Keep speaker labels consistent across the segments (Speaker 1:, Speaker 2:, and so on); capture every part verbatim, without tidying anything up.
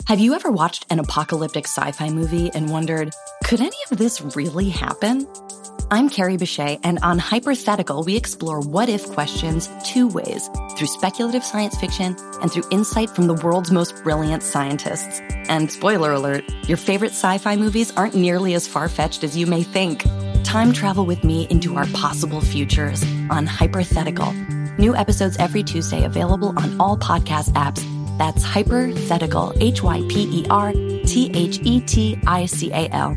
Speaker 1: Have you ever watched an apocalyptic sci-fi movie and wondered, could any of this really happen? I'm Carrie Bechet, and on Hypothetical, we explore what-if questions two ways, through speculative science fiction and through insight from the world's most brilliant scientists. And spoiler alert, your favorite sci-fi movies aren't nearly as far-fetched as you may think. Time travel with me into our possible futures on Hypothetical. New episodes every Tuesday, available on all podcast apps. That's Hypothetical, H Y P E R T H E T I C A L.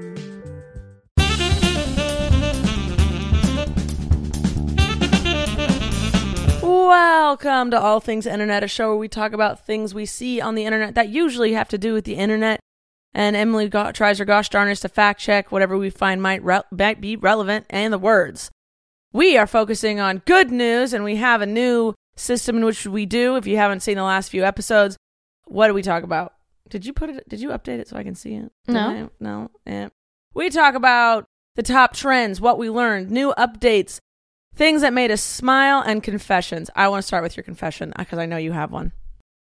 Speaker 2: Welcome to All Things Internet, a show where we talk about things we see on the internet that usually have to do with the internet. And Emily go- tries her gosh darnest to fact check whatever we find might, re- might be relevant and the words. We are focusing on good news, and we have a new system in which we do. If you haven't seen the last few episodes, what do we talk about? Did you put it? Did you update it so I can see it? Did
Speaker 3: No.
Speaker 2: I? No. Yeah. We talk about the top trends, what we learned, new updates, things that made us smile, and confessions. I want to start with your confession because I know you have one.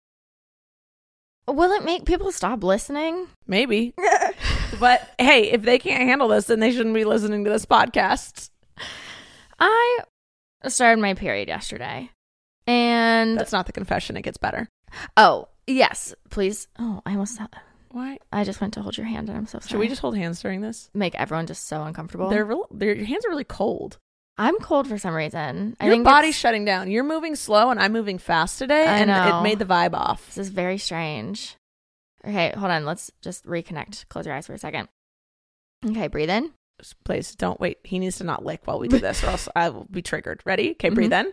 Speaker 3: Will it make people stop listening?
Speaker 2: Maybe. But hey, if they can't handle this, then they shouldn't be listening to this podcast.
Speaker 3: I started my period yesterday. And
Speaker 2: That's not the confession. It gets better.
Speaker 3: oh, yes, please. Oh, I almost
Speaker 2: Why?
Speaker 3: I just went to hold your hand and I'm so sorry.
Speaker 2: Should we just hold hands during this?
Speaker 3: make everyone just so uncomfortable?
Speaker 2: They're real, they're, your hands are really cold.
Speaker 3: I'm cold for some reason. I
Speaker 2: Your
Speaker 3: think
Speaker 2: body's
Speaker 3: it's-
Speaker 2: shutting down. You're moving slow and I'm moving fast today,
Speaker 3: I
Speaker 2: and
Speaker 3: know.
Speaker 2: it made the vibe off.
Speaker 3: This is very strange. Okay, hold on. Let's just reconnect. Close your eyes for a second. Okay, breathe in.
Speaker 2: Please don't wait. He needs to not lick while we do this, or else I will be triggered. Ready? Okay, breathe in.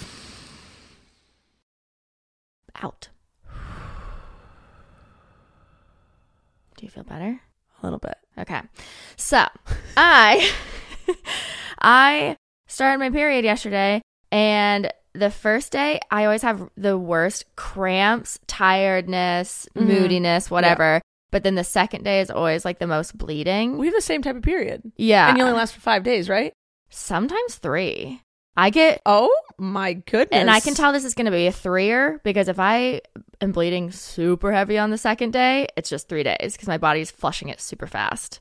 Speaker 3: Out. Do you feel better?
Speaker 2: A little bit.
Speaker 3: Okay. So, I I started my period yesterday, and the first day I always have the worst cramps, tiredness,
Speaker 2: Mhm.
Speaker 3: moodiness, whatever. But then the second day is always like the most bleeding.
Speaker 2: We have the same type of period.
Speaker 3: Yeah.
Speaker 2: And you only last for five days, right?
Speaker 3: Sometimes three. I get
Speaker 2: Oh my goodness.
Speaker 3: and I can tell this is going to be a threer because if I am bleeding super heavy on the second day, it's just three days because my body's flushing it super fast.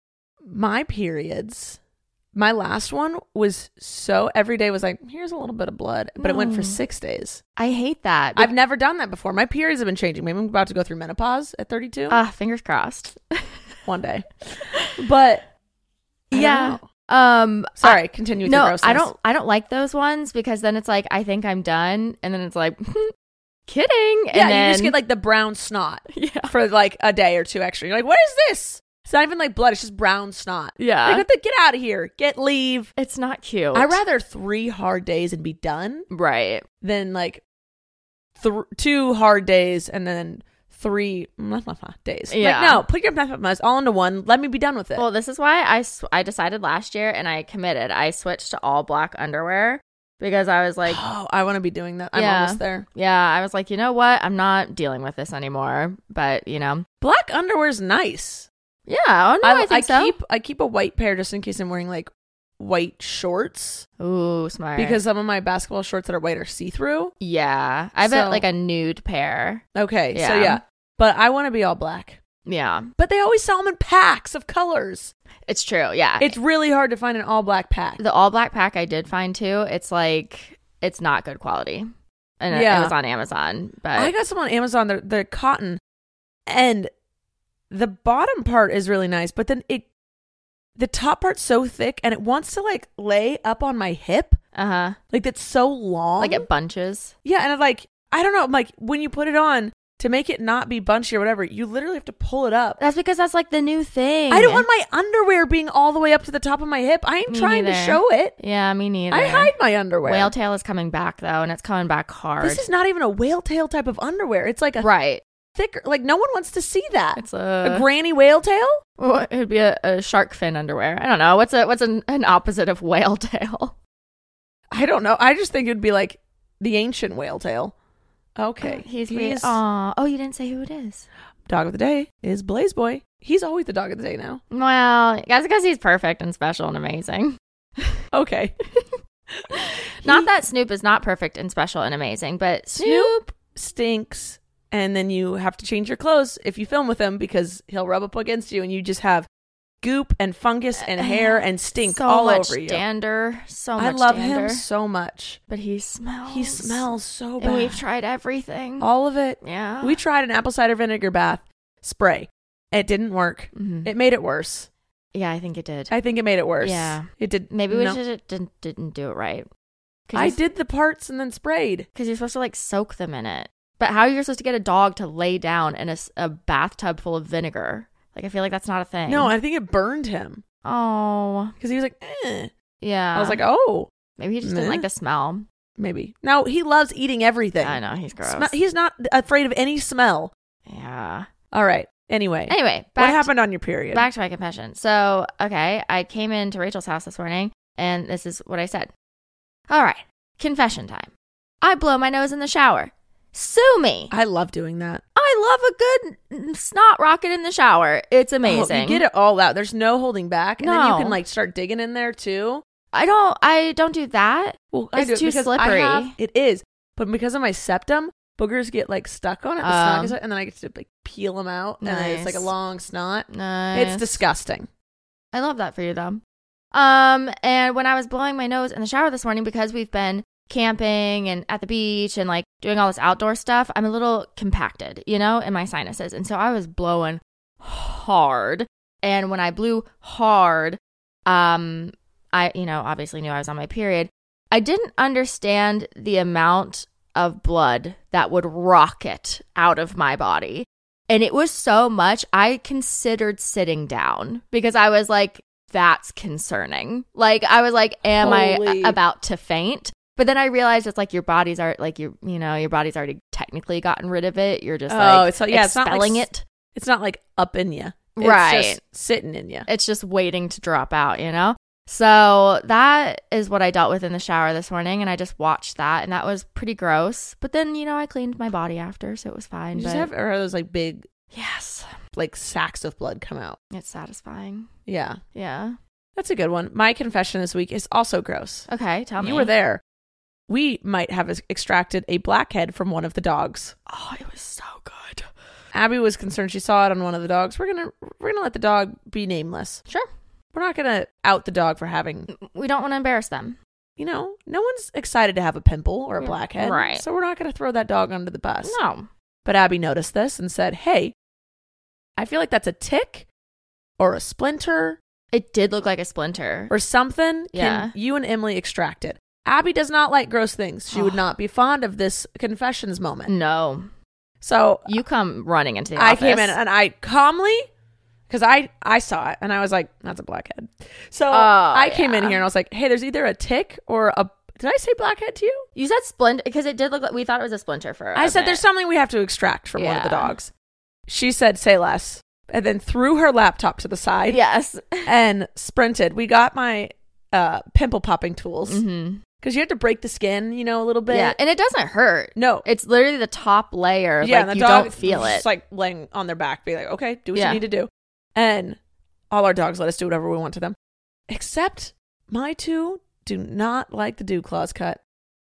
Speaker 2: My periods, my last one was so, every day was like, here's a little bit of blood, but it went for
Speaker 3: No.
Speaker 2: six days.
Speaker 3: I hate that.
Speaker 2: I've never done that before. My periods have been changing. Maybe I'm about to go through menopause at thirty-two.
Speaker 3: Ah, fingers crossed.
Speaker 2: One day. But I don't
Speaker 3: yeah.
Speaker 2: know.
Speaker 3: Um
Speaker 2: Sorry, continue with your
Speaker 3: no,
Speaker 2: grossness.
Speaker 3: I don't I don't like those ones because then it's like I think I'm done and then it's like kidding. And
Speaker 2: Yeah,
Speaker 3: then,
Speaker 2: you just get like the brown snot
Speaker 3: yeah.
Speaker 2: for like a day or two extra. You're like, what is this? It's not even like blood. It's just brown snot.
Speaker 3: Yeah.
Speaker 2: Like, what the- get out of here. Get leave.
Speaker 3: It's not cute.
Speaker 2: I'd rather three hard days and be done
Speaker 3: Right.
Speaker 2: than like th- two hard days and then three days.
Speaker 3: Yeah.
Speaker 2: Like, no, put your all into one. Let me be done with it.
Speaker 3: Well, this is why I, sw- I decided last year and I committed. I switched to all black underwear because I was like,
Speaker 2: oh, I want to be doing that. I'm
Speaker 3: Yeah.
Speaker 2: almost there.
Speaker 3: yeah, I was like, you know what? I'm not dealing with this anymore. But, you know,
Speaker 2: Black underwear's nice.
Speaker 3: yeah. Oh, no, I, think so.
Speaker 2: keep I keep a white pair just in case I'm wearing like white shorts
Speaker 3: Ooh, smart.
Speaker 2: because some of my basketball shorts that are white are see-through.
Speaker 3: yeah, I
Speaker 2: So-
Speaker 3: bet like a nude pair.
Speaker 2: Okay, so
Speaker 3: Yeah.
Speaker 2: yeah. But I want to be all black.
Speaker 3: Yeah,
Speaker 2: But they always sell them in packs of colors.
Speaker 3: it's true. Yeah.
Speaker 2: It's really hard to find an all black pack.
Speaker 3: The all black pack I did find too. It's like it's not good quality, and it-
Speaker 2: Yeah.
Speaker 3: it was on Amazon. But
Speaker 2: I got some on Amazon. They're, they're cotton, and the bottom part is really nice, but then it, the top part's so thick, and it wants to like lay up on my hip,
Speaker 3: uh huh,
Speaker 2: like that's so long.
Speaker 3: like it bunches.
Speaker 2: yeah, and I'm like, I don't know, I'm like when you put it on to make it not be bunchy or whatever, you literally have to pull it up.
Speaker 3: That's because that's like the new thing.
Speaker 2: I don't want my underwear being all the way up to the top of my hip. I ain't
Speaker 3: Me
Speaker 2: trying to
Speaker 3: neither.
Speaker 2: show it.
Speaker 3: Yeah, me neither.
Speaker 2: I hide my underwear.
Speaker 3: Whale tail is coming back though, and it's coming back hard.
Speaker 2: This is not even a whale tail type of underwear. It's like a
Speaker 3: right.
Speaker 2: thicker, like no one wants to see that.
Speaker 3: It's
Speaker 2: a
Speaker 3: a,
Speaker 2: granny whale tail?
Speaker 3: well, it would be a, a shark fin underwear. I don't know. What's a what's an, an opposite of whale tail?
Speaker 2: I don't know. I just think it'd be like the ancient whale tail. Okay.
Speaker 3: Oh, he's, he's Aw. Oh, you didn't say who it is.
Speaker 2: Dog of the day is Blaze Boy. He's always the dog of the day now.
Speaker 3: Well, that's because he's perfect and special and amazing.
Speaker 2: Okay.
Speaker 3: Not that Snoop is not perfect and special and amazing, but Snoop,
Speaker 2: Snoop stinks and then you have to change your clothes if you film with him because he'll rub up against you and you just have goop and fungus and hair and stink
Speaker 3: so
Speaker 2: all
Speaker 3: much
Speaker 2: over you.
Speaker 3: Dander, so much
Speaker 2: I love
Speaker 3: dander.
Speaker 2: him so much.
Speaker 3: But he smells.
Speaker 2: He smells so bad.
Speaker 3: And we've tried everything.
Speaker 2: All of it.
Speaker 3: Yeah.
Speaker 2: We tried an apple cider vinegar bath spray. It didn't work.
Speaker 3: Mm-hmm.
Speaker 2: It made it worse.
Speaker 3: Yeah, I think it did.
Speaker 2: I think it made it worse.
Speaker 3: Yeah.
Speaker 2: It did.
Speaker 3: Maybe we
Speaker 2: no.
Speaker 3: just didn't, didn't do it right.
Speaker 2: I did the parts and then sprayed.
Speaker 3: Because you're supposed to like soak them in it. But how are you supposed to get a dog to lay down in a, a bathtub full of vinegar? Like, I feel like that's not a thing.
Speaker 2: No, I think it burned him.
Speaker 3: Oh.
Speaker 2: Because he was like, eh.
Speaker 3: Yeah.
Speaker 2: I was like, oh.
Speaker 3: Maybe he just
Speaker 2: meh.
Speaker 3: didn't like the smell.
Speaker 2: Maybe. No, he loves eating everything.
Speaker 3: I know, he's gross.
Speaker 2: Sme- he's not afraid of any smell.
Speaker 3: Yeah.
Speaker 2: All right. Anyway.
Speaker 3: Anyway.
Speaker 2: What
Speaker 3: Back
Speaker 2: happened
Speaker 3: to,
Speaker 2: on your period?
Speaker 3: Back to my confession. So, okay, I came into Rachel's house this morning, and this is what I said. All right. Confession time. I blow my nose in the shower. Sue me.
Speaker 2: I love doing that.
Speaker 3: I love a good snot rocket in the shower. It's
Speaker 2: Oh,
Speaker 3: amazing.
Speaker 2: you get it all out. There's no holding back. And then you
Speaker 3: No.
Speaker 2: can like start digging in there too.
Speaker 3: I don't I don't do that.
Speaker 2: Well, I
Speaker 3: It's
Speaker 2: do it
Speaker 3: too
Speaker 2: because I
Speaker 3: slippery.
Speaker 2: have- it is. But because of my septum, boogers get like stuck on it. The
Speaker 3: Um,
Speaker 2: snot gets, and then I get to like peel them out. And then it's like a
Speaker 3: Nice.
Speaker 2: long snot.
Speaker 3: Nice.
Speaker 2: It's disgusting.
Speaker 3: I love that for you though. Um, and when I was blowing my nose in the shower this morning, because we've been camping and at the beach and like doing all this outdoor stuff, I'm a little compacted, you know, in my sinuses. And so I was blowing hard. And when I blew hard, um, I, you know, obviously knew I was on my period. I didn't understand the amount of blood that would rocket out of my body. And it was so much, I considered sitting down because I was like, that's concerning. Like, I was like, am
Speaker 2: Holy.
Speaker 3: I about to faint? But then I realized it's like your body's are like your, you know, your body's already technically gotten rid of it. You're just
Speaker 2: Oh,
Speaker 3: like
Speaker 2: it's- yeah, it's not like
Speaker 3: expelling
Speaker 2: s-
Speaker 3: it.
Speaker 2: It's not like up in you. It's
Speaker 3: Right.
Speaker 2: just sitting in you.
Speaker 3: It's just waiting to drop out, you know? So that is what I dealt with in the shower this morning. And I just watched that. And that was pretty gross. But then, you know, I cleaned my body after. So it was fine.
Speaker 2: You
Speaker 3: but
Speaker 2: just have or are those like big
Speaker 3: yes,
Speaker 2: like sacks of blood come out.
Speaker 3: it's satisfying.
Speaker 2: Yeah.
Speaker 3: Yeah.
Speaker 2: That's a good one. My confession this week is also gross.
Speaker 3: Okay. Tell me.
Speaker 2: You were there. We might have ex- extracted a blackhead from one of the dogs.
Speaker 3: Oh, it was so good.
Speaker 2: Abby was concerned she saw it on one of the dogs. We're gonna we're gonna let the dog be nameless.
Speaker 3: Sure.
Speaker 2: We're not gonna out the dog for having,
Speaker 3: We don't want to embarrass them.
Speaker 2: you know, no one's excited to have a pimple or a
Speaker 3: Yeah,
Speaker 2: blackhead.
Speaker 3: right.
Speaker 2: So we're not gonna throw that dog under the bus.
Speaker 3: No.
Speaker 2: But Abby noticed this and said, "Hey, I feel like that's a tick or a splinter
Speaker 3: It did look like a splinter.
Speaker 2: or something.
Speaker 3: Yeah.
Speaker 2: Can you and Emily extract it?" Abby does not like gross things. She would
Speaker 3: Oh.
Speaker 2: not be fond of this confessions moment.
Speaker 3: No.
Speaker 2: So
Speaker 3: You come running into the
Speaker 2: I
Speaker 3: office.
Speaker 2: came in and I calmly, because I, I saw it and I was like, that's a blackhead. So
Speaker 3: Oh,
Speaker 2: I came in
Speaker 3: yeah.
Speaker 2: here and I was like, hey, there's either a tick or a, did I say blackhead to you?
Speaker 3: You said splinter because it did look like we thought it was a splinter for.
Speaker 2: I
Speaker 3: a
Speaker 2: said,
Speaker 3: minute.
Speaker 2: there's something we have to extract from one of the
Speaker 3: Yeah.
Speaker 2: dogs. She said, say less. And then threw her laptop to the side
Speaker 3: Yes.
Speaker 2: and sprinted. We got my uh, pimple popping tools because
Speaker 3: Mm-hmm.
Speaker 2: you have to break the skin, you know, a little bit.
Speaker 3: Yeah, and it doesn't hurt.
Speaker 2: No.
Speaker 3: It's literally the top layer.
Speaker 2: Yeah,
Speaker 3: like
Speaker 2: and the
Speaker 3: you
Speaker 2: dog
Speaker 3: don't feel
Speaker 2: was
Speaker 3: it.
Speaker 2: just like laying on their back, be like, okay, do what
Speaker 3: Yeah.
Speaker 2: you need to do. And all our dogs let us do whatever we want to them. Except my two do not like the dew claws cut.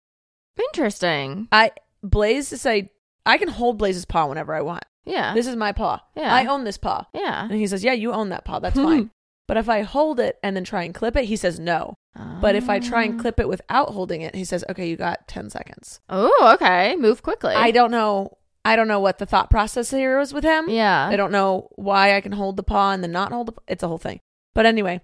Speaker 3: Interesting.
Speaker 2: I Blaze to say I can hold Blaze's paw whenever I want.
Speaker 3: Yeah.
Speaker 2: This is my paw.
Speaker 3: Yeah.
Speaker 2: I own this paw.
Speaker 3: yeah.
Speaker 2: And he says, yeah, you own that paw. That's fine. But if I hold it and then try and clip it, he says no. But if I try and clip it without holding it, he says, okay, you got ten seconds.
Speaker 3: Oh, okay. Move quickly.
Speaker 2: I don't know. I don't know what the thought process here is with him.
Speaker 3: Yeah.
Speaker 2: I don't know why I can hold the paw and then not hold the paw. It's a whole thing. But anyway,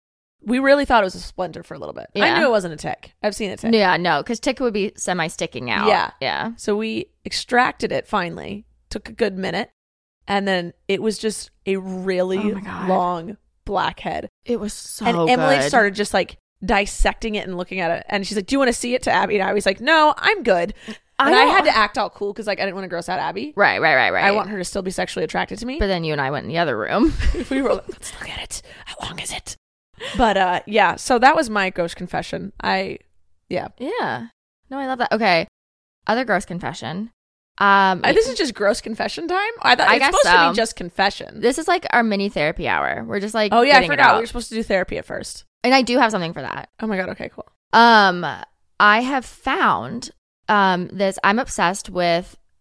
Speaker 2: we really thought it was a splinter for a little bit. I
Speaker 3: Yeah.
Speaker 2: knew it wasn't a tick. I've seen a tick.
Speaker 3: Yeah, no, because tick would be semi sticking out.
Speaker 2: Yeah.
Speaker 3: Yeah.
Speaker 2: So we extracted it finally. Took a good minute. And then it was just a really
Speaker 3: Oh my God.
Speaker 2: long blackhead.
Speaker 3: It was so
Speaker 2: and Emily
Speaker 3: good.
Speaker 2: started just like dissecting it and looking at it. And she's like, do you want to see it to Abby? And I was like, no, I'm good.
Speaker 3: I
Speaker 2: And I,
Speaker 3: don't-
Speaker 2: had to act all cool because like I didn't want to gross out Abby.
Speaker 3: Right, right, right, right.
Speaker 2: I want her to still be sexually attracted to me.
Speaker 3: But then you and I went in the other room.
Speaker 2: we were like, let's look at it. How long is it? But uh yeah, so that was my gross confession. I yeah.
Speaker 3: Yeah. No, I love that. Okay. Other gross confession. Um,
Speaker 2: Uh, this is just gross confession time? I thought
Speaker 3: I
Speaker 2: it's
Speaker 3: guess
Speaker 2: supposed to
Speaker 3: so.
Speaker 2: be just confession.
Speaker 3: this is like our mini therapy hour. We're just like,
Speaker 2: oh yeah, I
Speaker 3: getting it
Speaker 2: forgot.
Speaker 3: out.
Speaker 2: We were supposed to do therapy at first.
Speaker 3: And I do have something for that.
Speaker 2: Oh my god, okay, cool.
Speaker 3: Um, I have found um this. I'm obsessed with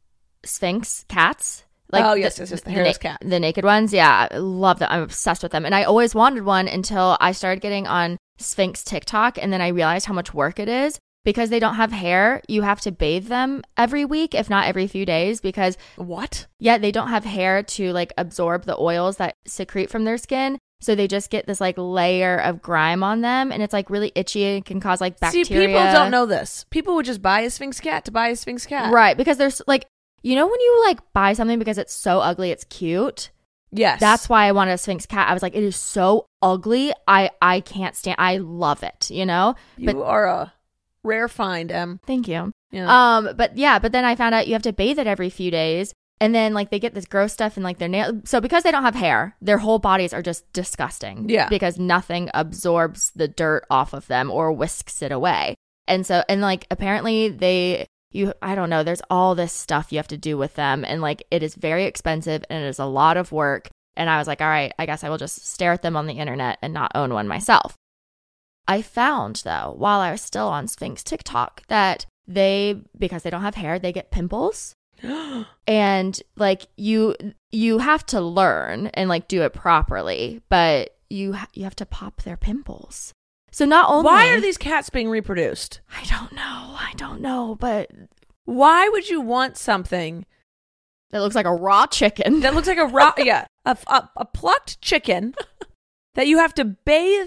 Speaker 3: Sphinx cats.
Speaker 2: Like oh, yes, the, yes, yes, the hairless
Speaker 3: the,
Speaker 2: cat.
Speaker 3: The naked ones. Yeah, I love them. I'm obsessed with them. And I always wanted one until I started getting on Sphinx TikTok. And then I realized how much work it is. Because they don't have hair, you have to bathe them every week, if not every few days. Because
Speaker 2: what?
Speaker 3: Yeah, they don't have hair to like absorb the oils that secrete from their skin. So they just get this like layer of grime on them, and it's like really itchy and can cause like bacteria.
Speaker 2: See, people don't know this. People would just buy a Sphinx cat to buy a Sphinx cat.
Speaker 3: Right, because there's like, you know when you like buy something because it's so ugly, it's cute?
Speaker 2: Yes.
Speaker 3: That's why I wanted a Sphinx cat. I was like, it is so ugly. I, I can't stand, I love it, you know?
Speaker 2: You
Speaker 3: but,
Speaker 2: are a rare find, Em.
Speaker 3: Thank you.
Speaker 2: Yeah.
Speaker 3: Um, but yeah, but then I found out you have to bathe it every few days. And then like they get this gross stuff in like their nail. So because they don't have hair, their whole bodies are just disgusting.
Speaker 2: Yeah.
Speaker 3: Because nothing absorbs the dirt off of them or whisks it away. And so, and like apparently they, you, I don't know, there's all this stuff you have to do with them. And like it is very expensive and it is a lot of work. And I was like, all right, I guess I will just stare at them on the internet and not own one myself. I found though, while I was still on Sphinx TikTok, that they, because they don't have hair, they get pimples. And like you you have to learn and like do it properly, but you ha- you have to pop their pimples. So not only
Speaker 2: why are these cats being reproduced?
Speaker 3: I don't know. I don't know, but
Speaker 2: why would you want something
Speaker 3: that looks like a raw chicken?
Speaker 2: That looks like a raw yeah, a, a, a plucked chicken that you have to bathe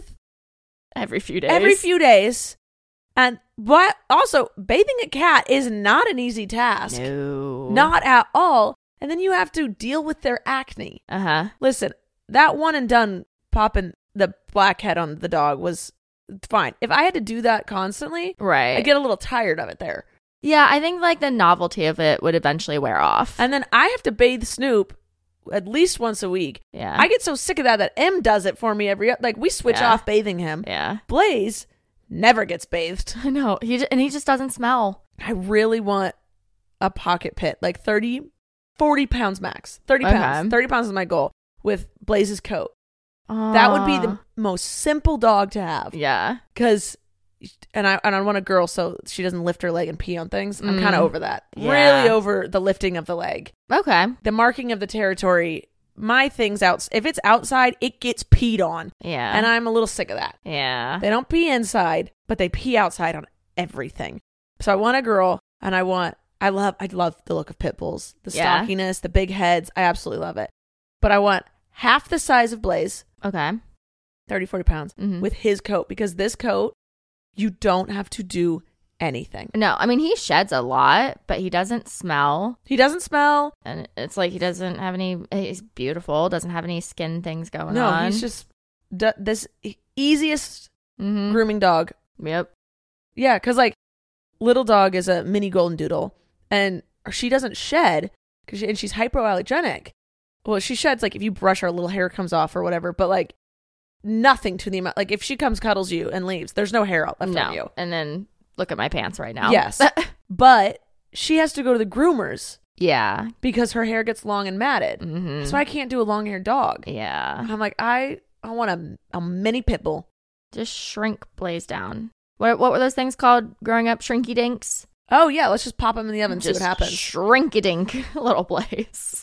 Speaker 3: every few days.
Speaker 2: Every few days. And but also, bathing a cat is not an easy task.
Speaker 3: No.
Speaker 2: Not at all. And then you have to deal with their acne.
Speaker 3: Uh-huh.
Speaker 2: Listen, that one and done popping the blackhead on the dog was fine. If I had to do that constantly,
Speaker 3: right,
Speaker 2: I'd get a little tired of it there.
Speaker 3: Yeah, I think like the novelty of it would eventually wear off.
Speaker 2: And then I have to bathe Snoop at least once a week.
Speaker 3: Yeah.
Speaker 2: I get so sick of that that M does it for me every, like we switch
Speaker 3: yeah.
Speaker 2: off bathing him.
Speaker 3: Yeah.
Speaker 2: Blaze never gets bathed.
Speaker 3: I know. He just, and he just doesn't smell.
Speaker 2: I really want a pocket pit, like thirty, forty pounds max. thirty pounds.
Speaker 3: Okay.
Speaker 2: thirty pounds is my goal with Blaze's coat.
Speaker 3: Aww.
Speaker 2: That would be the most simple dog to have.
Speaker 3: Yeah.
Speaker 2: Because, and I and I want a girl so she doesn't lift her leg and pee on things. I'm
Speaker 3: Mm.
Speaker 2: kind of over that.
Speaker 3: Yeah.
Speaker 2: Really over the lifting of the leg.
Speaker 3: Okay.
Speaker 2: The marking of the territory. My thing's out. If it's outside, it gets peed on.
Speaker 3: Yeah.
Speaker 2: And I'm a little sick of that.
Speaker 3: Yeah.
Speaker 2: They don't pee inside, but they pee outside on everything. So I want a girl, and I want, I love, I love the look of pit bulls. The
Speaker 3: Yeah.
Speaker 2: stockiness, the big heads. I absolutely love it. But I want half the size of Blaze,
Speaker 3: Okay.
Speaker 2: thirty, forty pounds,
Speaker 3: Mhm.
Speaker 2: with his coat. Because this coat, you don't have to do anything.
Speaker 3: No, I mean, he sheds a lot, but he doesn't smell.
Speaker 2: He doesn't smell.
Speaker 3: And it's like he doesn't have any, he's beautiful, doesn't have any skin things going
Speaker 2: No,
Speaker 3: on.
Speaker 2: he's just d- this easiest
Speaker 3: mm-hmm.
Speaker 2: grooming dog.
Speaker 3: Yep.
Speaker 2: Yeah, because like little dog is a mini golden doodle, and she doesn't shed, cause she, and she's hypoallergenic. Well, she sheds like if you brush her, a little hair comes off or whatever, but like nothing to the amount. Like if she comes, cuddles you, and leaves, there's no hair left
Speaker 3: No.
Speaker 2: on you.
Speaker 3: And then look at my pants right now.
Speaker 2: Yes, but she has to go to the groomers
Speaker 3: Yeah.
Speaker 2: because her hair gets long and matted.
Speaker 3: Mm-hmm.
Speaker 2: So I can't do a long haired dog.
Speaker 3: Yeah.
Speaker 2: I'm like I I want a a mini pit bull.
Speaker 3: Just shrink Blaze down. What what were those things called growing up? Shrinky dinks?
Speaker 2: Oh yeah, let's just pop them in the oven and see
Speaker 3: Just
Speaker 2: what happens.
Speaker 3: Shrinky dink, little Blaze.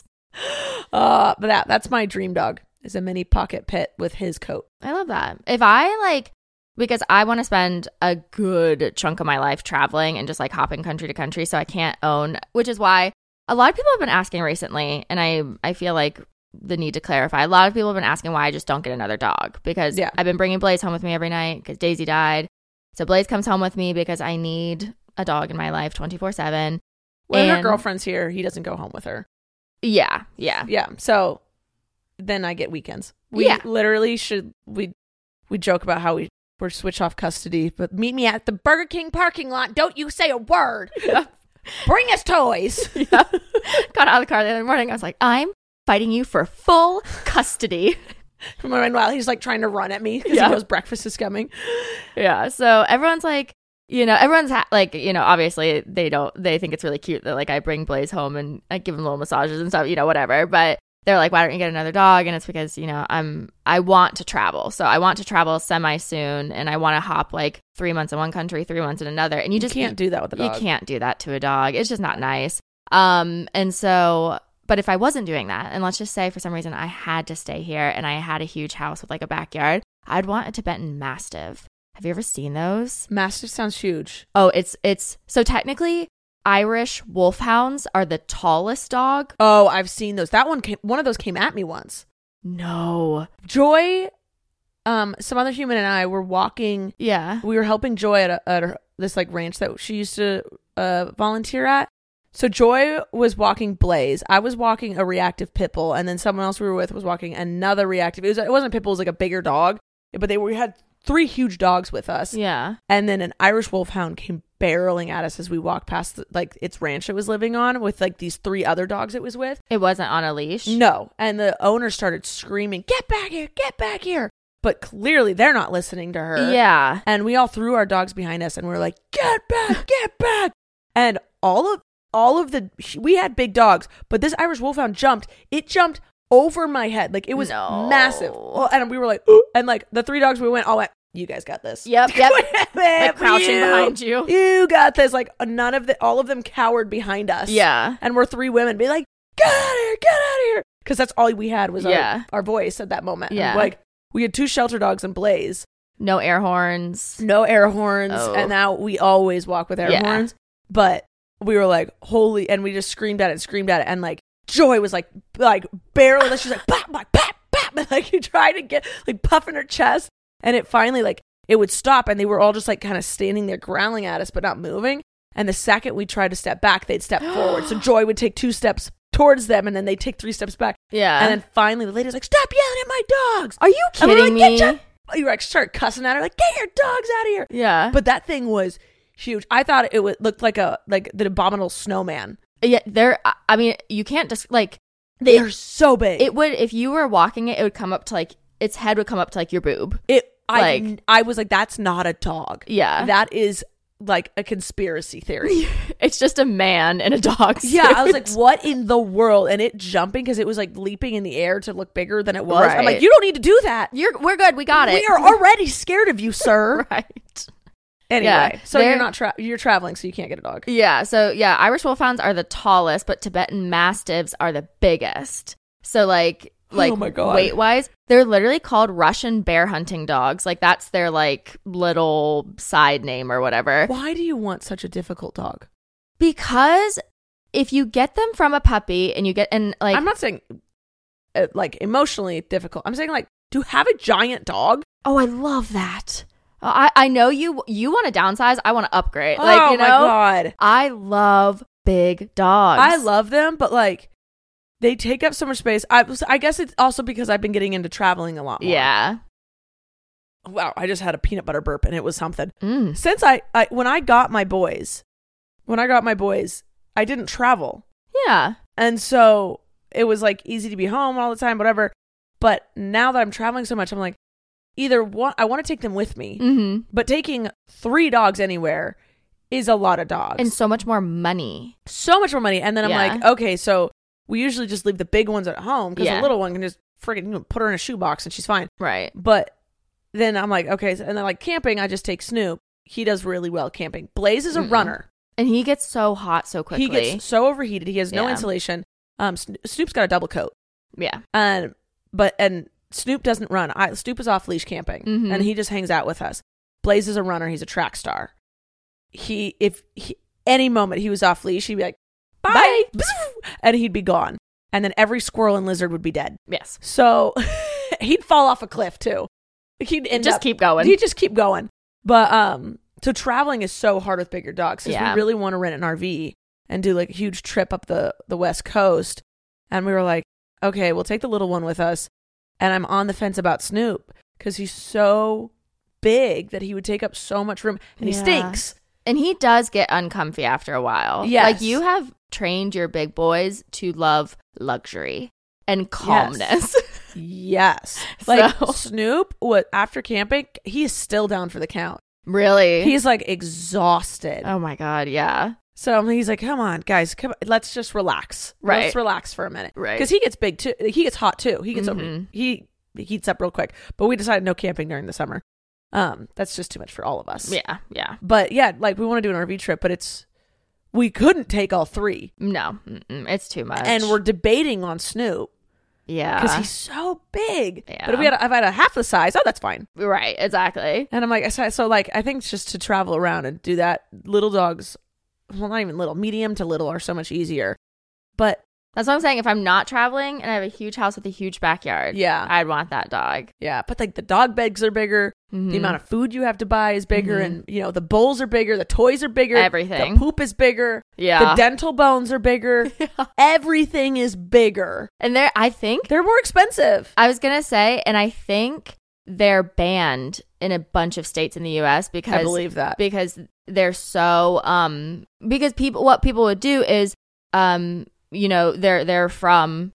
Speaker 2: Uh, but that that's my dream dog is a mini pocket pit with his coat.
Speaker 3: I love that. If I like, because I want to spend a good chunk of my life traveling and just like hopping country to country, so I can't own, which is why a lot of people have been asking recently, and I, I feel like the need to clarify. A lot of people have been asking why I just don't get another dog, because
Speaker 2: Yeah.
Speaker 3: I've been bringing Blaze home with me every night because Daisy died. So Blaze comes home with me because I need a dog in my life twenty-four seven.
Speaker 2: When her
Speaker 3: And-
Speaker 2: girlfriend's here, he doesn't go home with her.
Speaker 3: Yeah, yeah.
Speaker 2: Yeah, so then I get weekends. We
Speaker 3: Yeah.
Speaker 2: literally should we we joke about how we we're switch off custody, but meet me at the Burger King parking lot. Don't you say a word.
Speaker 3: Yeah.
Speaker 2: Bring us toys.
Speaker 3: Yeah. Got out of the car the other morning. I was like, I'm fighting you for full custody.
Speaker 2: Meanwhile, he's like trying to run at me because
Speaker 3: Yeah.
Speaker 2: he knows breakfast is coming.
Speaker 3: Yeah. So everyone's like, you know, everyone's ha- like, you know, obviously they don't, they think it's really cute that like I bring Blaze home and I give him little massages and stuff, you know, whatever. But they're like, why don't you get another dog? And it's because, you know, I'm, I want to travel. So I want to travel semi soon, and I want to hop like three months in one country, three months in another. And you
Speaker 2: You
Speaker 3: just
Speaker 2: can't do that with a dog.
Speaker 3: You can't do that to a dog. It's just not nice. Um, and so, but if I wasn't doing that, and let's just say for some reason I had to stay here and I had a huge house with like a backyard, I'd want a Tibetan Mastiff. Have you ever seen those?
Speaker 2: Mastiff sounds huge.
Speaker 3: Oh, it's, it's, so technically Irish Wolfhounds are the tallest dog.
Speaker 2: Oh, I've seen those. That one came, one of those came at me once.
Speaker 3: No.
Speaker 2: Joy, um, some other human and I were walking.
Speaker 3: Yeah.
Speaker 2: We were helping Joy at, a, at her, this like ranch that she used to uh, volunteer at. So Joy was walking Blaze. I was walking a reactive pit bull, and then someone else we were with was walking another reactive. It was it wasn't a pit bull, it was like a bigger dog, but they were, we had three huge dogs with us.
Speaker 3: Yeah.
Speaker 2: And then an Irish Wolfhound came barreling at us as we walked past the, like its ranch it was living on with like these three other dogs it was with.
Speaker 3: It wasn't on a leash?
Speaker 2: No. And the owner started screaming, "Get back here, get back here." But clearly they're not listening to her.
Speaker 3: Yeah.
Speaker 2: And we all threw our dogs behind us and we were like, "Get back, get back." And all of all of the, we had big dogs, but this Irish Wolfhound jumped. It jumped over my head. Like it was
Speaker 3: No.
Speaker 2: massive. Well, and we were like, "Ooh." And like the three dogs we went, all went, "You guys got this."
Speaker 3: Yep, yep. Like crouching
Speaker 2: you,
Speaker 3: behind you.
Speaker 2: You got this. Like none of the, all of them cowered behind us.
Speaker 3: Yeah.
Speaker 2: And we're three women be like, "Get out of here, get out of here." Because that's all we had was
Speaker 3: Yeah.
Speaker 2: our, our voice at that moment.
Speaker 3: Yeah.
Speaker 2: And, like we had two shelter dogs and Blaze.
Speaker 3: No air horns.
Speaker 2: No air horns.
Speaker 3: Oh.
Speaker 2: And now we always walk with air
Speaker 3: Yeah.
Speaker 2: horns. But we were like, holy, and we just screamed at it, screamed at it. And like Joy was like, like barely, she's like, "Pop, like, pop, pop." And like you tried to get, like puffing her chest. And it finally, like, it would stop. And they were all just like kind of standing there growling at us, but not moving. And the second we tried to step back, they'd step forward. So Joy would take two steps towards them and then they'd take three steps back.
Speaker 3: Yeah.
Speaker 2: And then finally the lady's like, "Stop yelling at my dogs."
Speaker 3: Are you
Speaker 2: And we
Speaker 3: kidding
Speaker 2: were like,
Speaker 3: me?
Speaker 2: "Get your-" You were like, start cussing at her, like, "Get your dogs out of here."
Speaker 3: Yeah.
Speaker 2: But that thing was huge. I thought it would looked like a like the abominable snowman.
Speaker 3: Yeah, they're, I mean, you can't just, like,
Speaker 2: They
Speaker 3: it,
Speaker 2: are so big.
Speaker 3: it would, if you were walking it, it would come up to, like, its head would come up to, like, your boob.
Speaker 2: It I
Speaker 3: like-
Speaker 2: I was like, that's not a dog.
Speaker 3: Yeah.
Speaker 2: That is like a conspiracy theory.
Speaker 3: It's just a man in a dog suit.
Speaker 2: Yeah, I was like, what in the world? And it jumping because it was like leaping in the air to look bigger than it was. I'm like,
Speaker 3: Right.
Speaker 2: you don't need to do that.
Speaker 3: You're, we're good. We got it.
Speaker 2: We are already scared of you, sir.
Speaker 3: Right.
Speaker 2: Anyway,
Speaker 3: Yeah,
Speaker 2: so
Speaker 3: they're-
Speaker 2: you're not tra- you're traveling, so you can't get a dog.
Speaker 3: Yeah. So, yeah, Irish Wolfhounds are the tallest, but Tibetan Mastiffs are the biggest. So, like, like
Speaker 2: Oh my God.
Speaker 3: weight wise, they're literally called Russian bear hunting dogs. Like, that's their, like, little side name or whatever.
Speaker 2: Why do you want such a difficult dog?
Speaker 3: Because if you get them from a puppy and you get, and like,
Speaker 2: I'm not saying uh, like emotionally difficult. I'm saying like, to have a giant dog.
Speaker 3: oh, I love that. Oh, I, I know you, you want to downsize. I want to upgrade. Like,
Speaker 2: oh
Speaker 3: you know,
Speaker 2: my God.
Speaker 3: I love big dogs.
Speaker 2: I love them, but like they take up so much space. I was, I guess it's also because I've been getting into traveling a lot more.
Speaker 3: Yeah.
Speaker 2: Wow, I just had a peanut butter burp and it was something.
Speaker 3: Mm.
Speaker 2: Since I, I when I got my boys, when I got my boys, I didn't travel.
Speaker 3: Yeah.
Speaker 2: And so it was like easy to be home all the time, whatever. But now that I'm traveling so much, I'm like, either one, I want to take them with me,
Speaker 3: Mm-hmm.
Speaker 2: but taking three dogs anywhere is a lot of dogs.
Speaker 3: And so much more money.
Speaker 2: so much more money. And then I'm
Speaker 3: Yeah.
Speaker 2: like, okay, so we usually just leave the big ones at home because
Speaker 3: Yeah.
Speaker 2: the little one can just friggin' you know, put her in a shoebox and she's fine.
Speaker 3: Right.
Speaker 2: But then I'm like, okay, so, and then like camping, I just take Snoop. He does really well camping. Blaze is a
Speaker 3: Mm-mm.
Speaker 2: runner.
Speaker 3: And he gets so hot so quickly.
Speaker 2: He gets so overheated. He has no
Speaker 3: Yeah.
Speaker 2: insulation. Um, Sno- Snoop's got a double coat.
Speaker 3: Yeah.
Speaker 2: And but and Snoop doesn't run. I, Snoop is off leash camping,
Speaker 3: Mhm.
Speaker 2: and he just hangs out with us. Blaze is a runner. He's a track star. He if he, any moment he was off leash, he'd be like, "Bye," and he'd be gone. And then every squirrel and lizard would be dead.
Speaker 3: Yes.
Speaker 2: So he'd fall off a cliff too. He'd end
Speaker 3: Just
Speaker 2: up,
Speaker 3: keep going.
Speaker 2: He'd just keep going. But um, so traveling is so hard with bigger dogs because
Speaker 3: Yeah.
Speaker 2: we really want to rent an R V and do like a huge trip up the the West Coast. And we were like, okay, we'll take the little one with us. And I'm on the fence about Snoop because he's so big that he would take up so much room, and he
Speaker 3: Yeah.
Speaker 2: stinks.
Speaker 3: And he does get uncomfy after a while.
Speaker 2: Yes.
Speaker 3: Like, you have trained your big boys to love luxury and calmness.
Speaker 2: Yes, like
Speaker 3: So-
Speaker 2: Snoop. What after camping, he is still down for the count.
Speaker 3: Really?
Speaker 2: He's like exhausted.
Speaker 3: oh my God. Yeah.
Speaker 2: So he's like, come on, guys, come on, let's just relax.
Speaker 3: Right.
Speaker 2: Let's relax for a minute.
Speaker 3: Right.
Speaker 2: Because he gets big too. He gets hot too. He gets over,
Speaker 3: Mhm.
Speaker 2: he heats up real quick. But we decided no camping during the summer. Um, that's just too much for all of us.
Speaker 3: Yeah. Yeah.
Speaker 2: But yeah, like we want to do an R V trip, but it's we couldn't take all three.
Speaker 3: No, mm-mm, it's too much.
Speaker 2: And we're debating on Snoop.
Speaker 3: Yeah.
Speaker 2: Because he's so big.
Speaker 3: Yeah.
Speaker 2: But if we had a, if I had a half the size, oh, that's fine.
Speaker 3: Right, exactly.
Speaker 2: And I'm like, so, so like, I think it's just to travel around and do that. Little dogs, well, not even little, medium to little are so much easier. But
Speaker 3: that's what I'm saying. If I'm not traveling and I have a huge house with a huge backyard,
Speaker 2: yeah,
Speaker 3: I'd want that dog.
Speaker 2: Yeah, but like the dog beds are bigger.
Speaker 3: Mm-hmm.
Speaker 2: The amount of food you have to buy is bigger,
Speaker 3: Mm-hmm.
Speaker 2: and you know the bowls are bigger, the toys are bigger,
Speaker 3: everything.
Speaker 2: The poop is bigger.
Speaker 3: Yeah,
Speaker 2: the dental bones are bigger.
Speaker 3: Yeah.
Speaker 2: Everything is bigger,
Speaker 3: and they're. I think
Speaker 2: they're more expensive.
Speaker 3: I was gonna say, and I think they're banned in a bunch of states in the U S because
Speaker 2: I believe that
Speaker 3: because they're so um because people what people would do is um. you know, they're they're from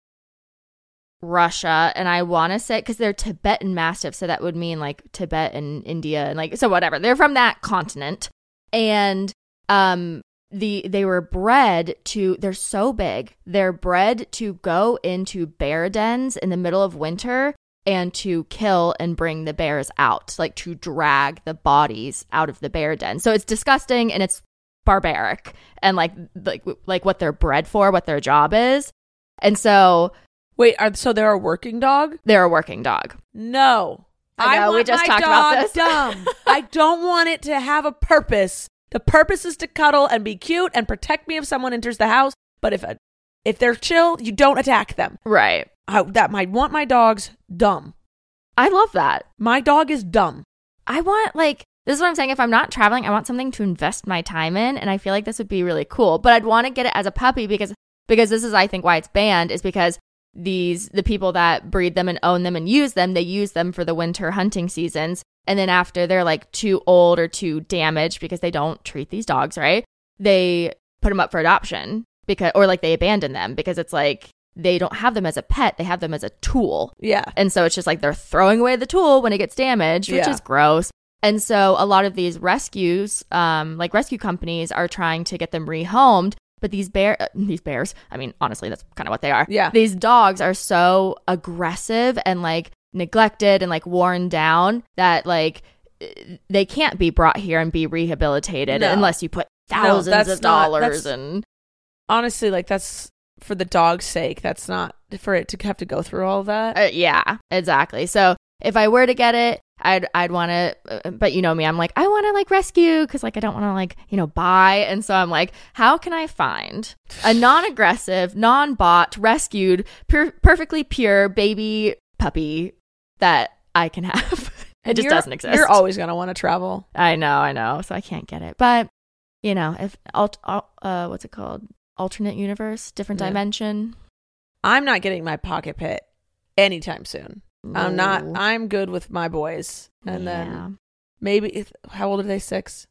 Speaker 3: Russia, and I want to say because they're Tibetan Mastiffs, so that would mean like Tibet and India and like so whatever. They're from that continent, and um, the they were bred to. They're so big. They're bred to go into bear dens in the middle of winter and to kill and bring the bears out, like to drag the bodies out of the bear den. So it's disgusting and it's barbaric and like like like what they're bred for, what their job is. And so
Speaker 2: wait, are so they're a working dog?
Speaker 3: They're a working dog.
Speaker 2: No.
Speaker 3: I know,
Speaker 2: I want
Speaker 3: we just
Speaker 2: my
Speaker 3: talked
Speaker 2: dog
Speaker 3: about this.
Speaker 2: dumb. I don't want it to have a purpose. The purpose is to cuddle and be cute and protect me if someone enters the house. But if a, if they're chill, you don't attack them.
Speaker 3: Right.
Speaker 2: I that might want my dogs dumb.
Speaker 3: I love that.
Speaker 2: My dog is dumb.
Speaker 3: I want like this is what I'm saying. If I'm not traveling, I want something to invest my time in, and I feel like this would be really cool. But I'd want to get it as a puppy because because this is, I think, why it's banned is because these the people that breed them and own them and use them, they use them for the winter hunting seasons, and then after they're like too old or too damaged because they don't treat these dogs right, they put them up for adoption because or like they abandon them because it's like they don't have them as a pet, they have them as a tool.
Speaker 2: Yeah,
Speaker 3: and so it's just like they're throwing away the tool when it gets damaged, which
Speaker 2: yeah.
Speaker 3: is gross. And so a lot of these rescues, um, like rescue companies, are trying to get them rehomed. But these bear, uh, these bears, I mean, honestly, that's kind of what they are.
Speaker 2: Yeah.
Speaker 3: These dogs are so aggressive and like neglected and like worn down that like they can't be brought here and be rehabilitated
Speaker 2: no.
Speaker 3: unless you put thousands
Speaker 2: no,
Speaker 3: of dollars.
Speaker 2: Not,
Speaker 3: and
Speaker 2: honestly, like that's for the dog's sake. That's not for it to have to go through all that.
Speaker 3: Uh, yeah, exactly. So if I were to get it, I'd I'd want to, uh, but you know me, I'm like, I want to like rescue because like I don't want to like, you know, buy. And so I'm like, how can I find a non-aggressive, non-bought, rescued, pure, perfectly pure baby puppy that I can have? It just
Speaker 2: you're,
Speaker 3: doesn't exist.
Speaker 2: You're always going to want to travel.
Speaker 3: I know, I know. So I can't get it. But, you know, if, alt, uh, what's it called? Alternate universe, different
Speaker 2: yeah.
Speaker 3: dimension.
Speaker 2: I'm not getting my pocket pet anytime soon. I'm not.
Speaker 3: Ooh.
Speaker 2: I'm good with my boys, and
Speaker 3: Yeah.
Speaker 2: then maybe how old are they? Six.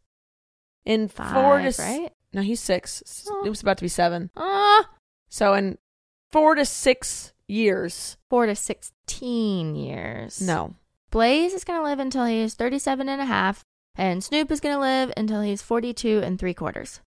Speaker 2: In
Speaker 3: Five,
Speaker 2: four to s-
Speaker 3: right?
Speaker 2: no, he's six.
Speaker 3: Oh.
Speaker 2: It was about to be seven.
Speaker 3: Uh,
Speaker 2: So in four to six years,
Speaker 3: four to sixteen years.
Speaker 2: no,
Speaker 3: Blaze is going to live until he's thirty-seven and a half, and Snoop is going to live until he's forty-two and three quarters.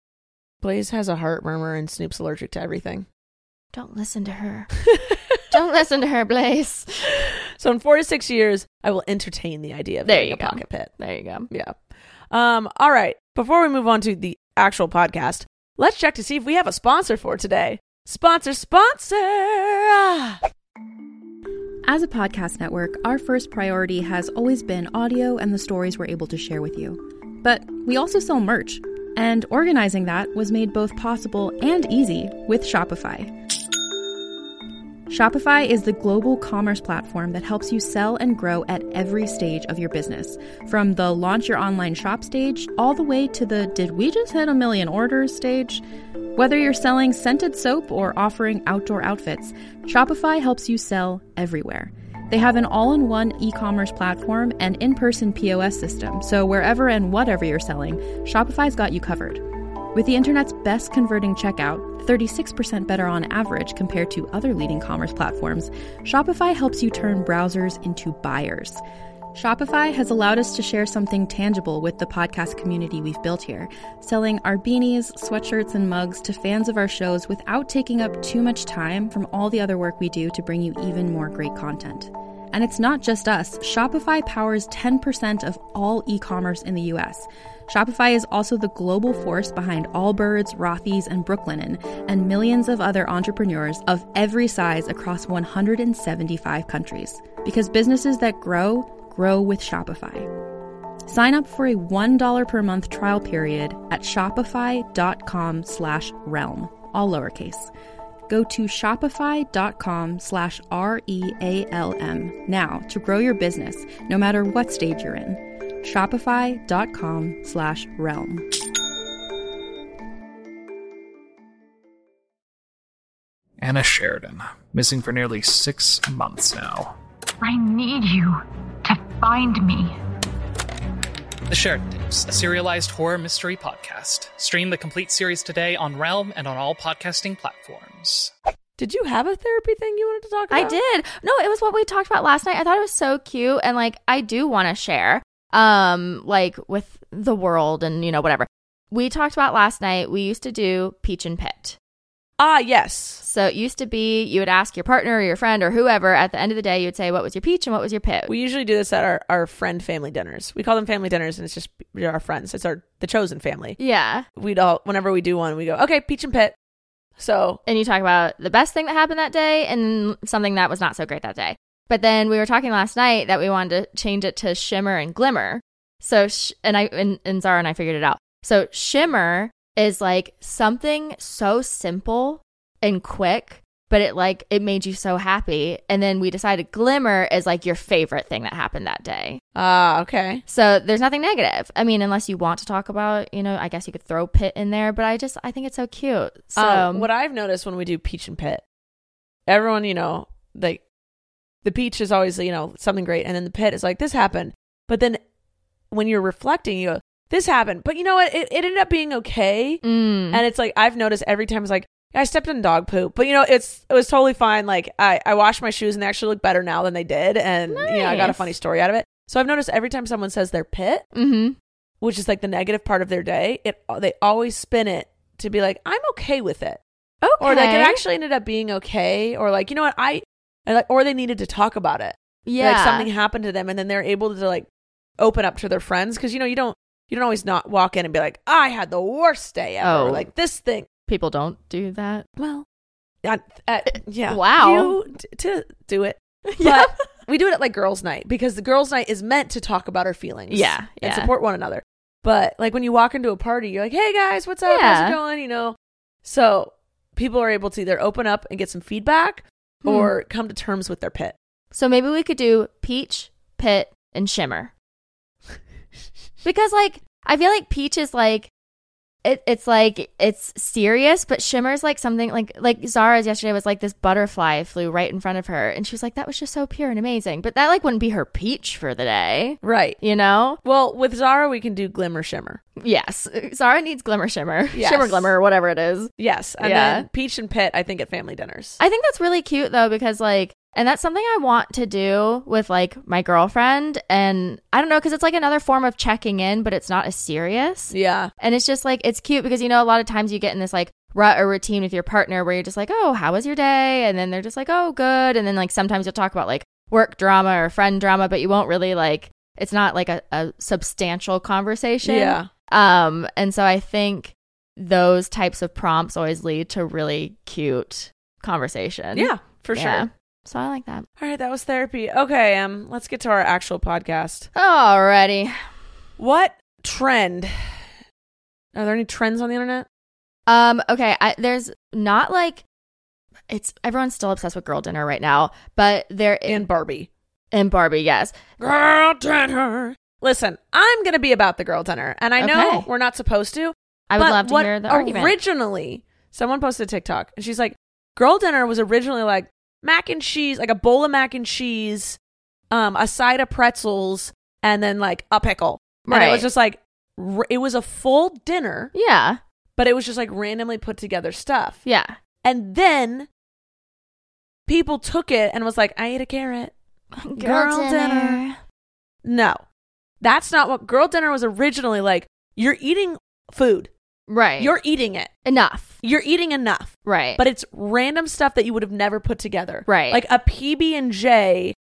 Speaker 2: Blaze has a heart murmur, and Snoop's allergic to everything.
Speaker 3: Don't listen to her. Don't listen to her, Blaze.
Speaker 2: So in four to six years, I will entertain the idea of
Speaker 3: There
Speaker 2: getting
Speaker 3: you
Speaker 2: a
Speaker 3: go.
Speaker 2: pocket pet.
Speaker 3: There you go.
Speaker 2: Yeah. Um. All right. Before we move on to the actual podcast, let's check to see if we have a sponsor for today. Sponsor, sponsor. Ah.
Speaker 4: As a podcast network, our first priority has always been audio and the stories we're able to share with you. But we also sell merch, and organizing that was made both possible and easy with Shopify. Shopify is the global commerce platform that helps you sell and grow at every stage of your business, from the launch your online shop stage all the way to the did we just hit a million orders stage. Whether you're selling scented soap or offering outdoor outfits, Shopify helps you sell everywhere. They have an all-in-one e-commerce platform and in-person P O S system, so wherever and whatever you're selling, Shopify's got you covered. With the internet's best converting checkout, thirty-six percent better on average compared to other leading commerce platforms, Shopify helps you turn browsers into buyers. Shopify has allowed us to share something tangible with the podcast community we've built here, selling our beanies, sweatshirts, and mugs to fans of our shows without taking up too much time from all the other work we do to bring you even more great content. And it's not just us. Shopify powers ten percent of all e-commerce in the U S. Shopify is also the global force behind Allbirds, Rothy's, and Brooklinen, and millions of other entrepreneurs of every size across one hundred seventy-five countries. Because businesses that grow, grow with Shopify. Sign up for a one dollar per month trial period at shopify.com slash realm, all lowercase. Go to shopify.com slash R-E-A-L-M now to grow your business, no matter what stage you're in. Shopify.com slash realm.
Speaker 5: Anna Sheridan, missing for nearly six months now.
Speaker 6: I need you to find me.
Speaker 7: The Sheridan Tapes, a serialized horror mystery podcast. Stream the complete series today on Realm and on all podcasting platforms.
Speaker 2: Did you have a therapy thing you wanted to talk about?
Speaker 3: I did. No, it was what we talked about last night. I thought it was so cute, and like I do want to share, um, like with the world and you know whatever. We talked about last night. We used to do Peach and Pit.
Speaker 2: Ah, yes.
Speaker 3: So it used to be you would ask your partner or your friend or whoever at the end of the day, you would say, what was your peach and what was your pit?
Speaker 2: We usually do this at our, our friend family dinners. We call them family dinners, and it's just our friends. It's our the chosen family.
Speaker 3: Yeah.
Speaker 2: We'd all, whenever we do one, we go, okay, peach and pit. So.
Speaker 3: And you talk about the best thing that happened that day and something that was not so great that day. But then we were talking last night that we wanted to change it to shimmer and glimmer. So, sh- and I and, and Zara and I figured it out. So shimmer is like something so simple and quick, but it like it made you so happy. And then we decided glimmer is like your favorite thing that happened that day.
Speaker 2: Ah, uh, okay.
Speaker 3: So there's nothing negative. I mean, unless you want to talk about, you know, I guess you could throw pit in there, but I just I think it's so cute. So
Speaker 2: um, what I've noticed when we do peach and pit, everyone, you know, like the peach is always, you know, something great, and then the pit is like this happened. But then when you're reflecting, you go, this happened, but you know what? It, it ended up being okay.
Speaker 3: Mm.
Speaker 2: And it's like, I've noticed every time it's like, I stepped in dog poop, but you know, it's, it was totally fine. Like I, I washed my shoes and they actually look better now than they did. And
Speaker 3: nice.
Speaker 2: You know, I got a funny story out of it. So I've noticed every time someone says their pit,
Speaker 3: mm-hmm.
Speaker 2: which is like the negative part of their day, it, they always spin it to be like, I'm okay with it.
Speaker 3: Okay.
Speaker 2: Or like it actually ended up being okay. Or like, you know what? I, and like, or they needed to talk about it.
Speaker 3: Yeah.
Speaker 2: Like something happened to them and then they're able to like open up to their friends. Cause you know, you don't, You don't always not walk in and be like, I had the worst day ever.
Speaker 3: Oh.
Speaker 2: Like this thing.
Speaker 3: People don't do that.
Speaker 2: Well, uh, uh, yeah.
Speaker 3: Wow.
Speaker 2: You, t- to do it.
Speaker 3: Yeah.
Speaker 2: But we do it at like girls' night because the girls' night is meant to talk about our feelings.
Speaker 3: Yeah.
Speaker 2: And
Speaker 3: yeah.
Speaker 2: support one another. But like when you walk into a party, you're like, hey guys, what's up?
Speaker 3: Yeah.
Speaker 2: How's it going? You know? So people are able to either open up and get some feedback
Speaker 3: Hmm.
Speaker 2: or come to terms with their pit.
Speaker 3: So maybe we could do peach, pit, and shimmer. Because like I feel like peach is like it, it's like it's serious, but shimmer's like something like like Zara's yesterday was like this butterfly flew right in front of her, and she was like, that was just so pure and amazing. But that like wouldn't be her peach for the day,
Speaker 2: Right.
Speaker 3: you know?
Speaker 2: Well, with Zara, we can do glimmer shimmer.
Speaker 3: Yes, Zara needs glimmer shimmer,
Speaker 2: Yes.
Speaker 3: shimmer glimmer, or whatever it is.
Speaker 2: Yes. And
Speaker 3: Yeah.
Speaker 2: then peach and pit, I think, at family dinners.
Speaker 3: I think that's really cute though, because like, and that's something I want to do with like my girlfriend, and I don't know, because it's like another form of checking in, but it's not as serious.
Speaker 2: Yeah.
Speaker 3: And it's just like, it's cute because, you know, a lot of times you get in this like rut or routine with your partner where you're just like, oh, how was your day? And then they're just like, oh, good. And then like sometimes you'll talk about like work drama or friend drama, but you won't really like, it's not like a, a substantial conversation.
Speaker 2: Yeah.
Speaker 3: Um, and so I think those types of prompts always lead to really cute conversation.
Speaker 2: Yeah, for
Speaker 3: Yeah.
Speaker 2: sure.
Speaker 3: So I like that.
Speaker 2: All right, that was therapy. Okay, um, let's get to our actual podcast.
Speaker 3: Alrighty.
Speaker 2: What trend? Are there any trends on the internet?
Speaker 3: Um, okay, I, there's not like, it's, everyone's still obsessed with girl dinner right now, but there
Speaker 2: And Barbie.
Speaker 3: and Barbie, yes.
Speaker 2: Girl dinner. Listen, I'm going to be about the girl dinner, and I know
Speaker 3: Okay.
Speaker 2: we're not supposed to.
Speaker 3: I would
Speaker 2: but
Speaker 3: love to
Speaker 2: what
Speaker 3: hear the argument.
Speaker 2: Originally, someone posted a TikTok, and she's like, girl dinner was originally like mac and cheese, like a bowl of mac and cheese, um, a side of pretzels, and then like a pickle. And
Speaker 3: Right.
Speaker 2: it was just like, r- it was a full dinner,
Speaker 3: Yeah,
Speaker 2: but it was just like randomly put together stuff.
Speaker 3: yeah.
Speaker 2: And then people took it and was like, I ate a carrot. Girl dinner. No, that's not what girl dinner was originally like. You're eating food.
Speaker 3: Right.
Speaker 2: You're eating it.
Speaker 3: enough.
Speaker 2: You're eating enough.
Speaker 3: Right.
Speaker 2: But it's random stuff that you would have never put together.
Speaker 3: Right.
Speaker 2: Like a P B and J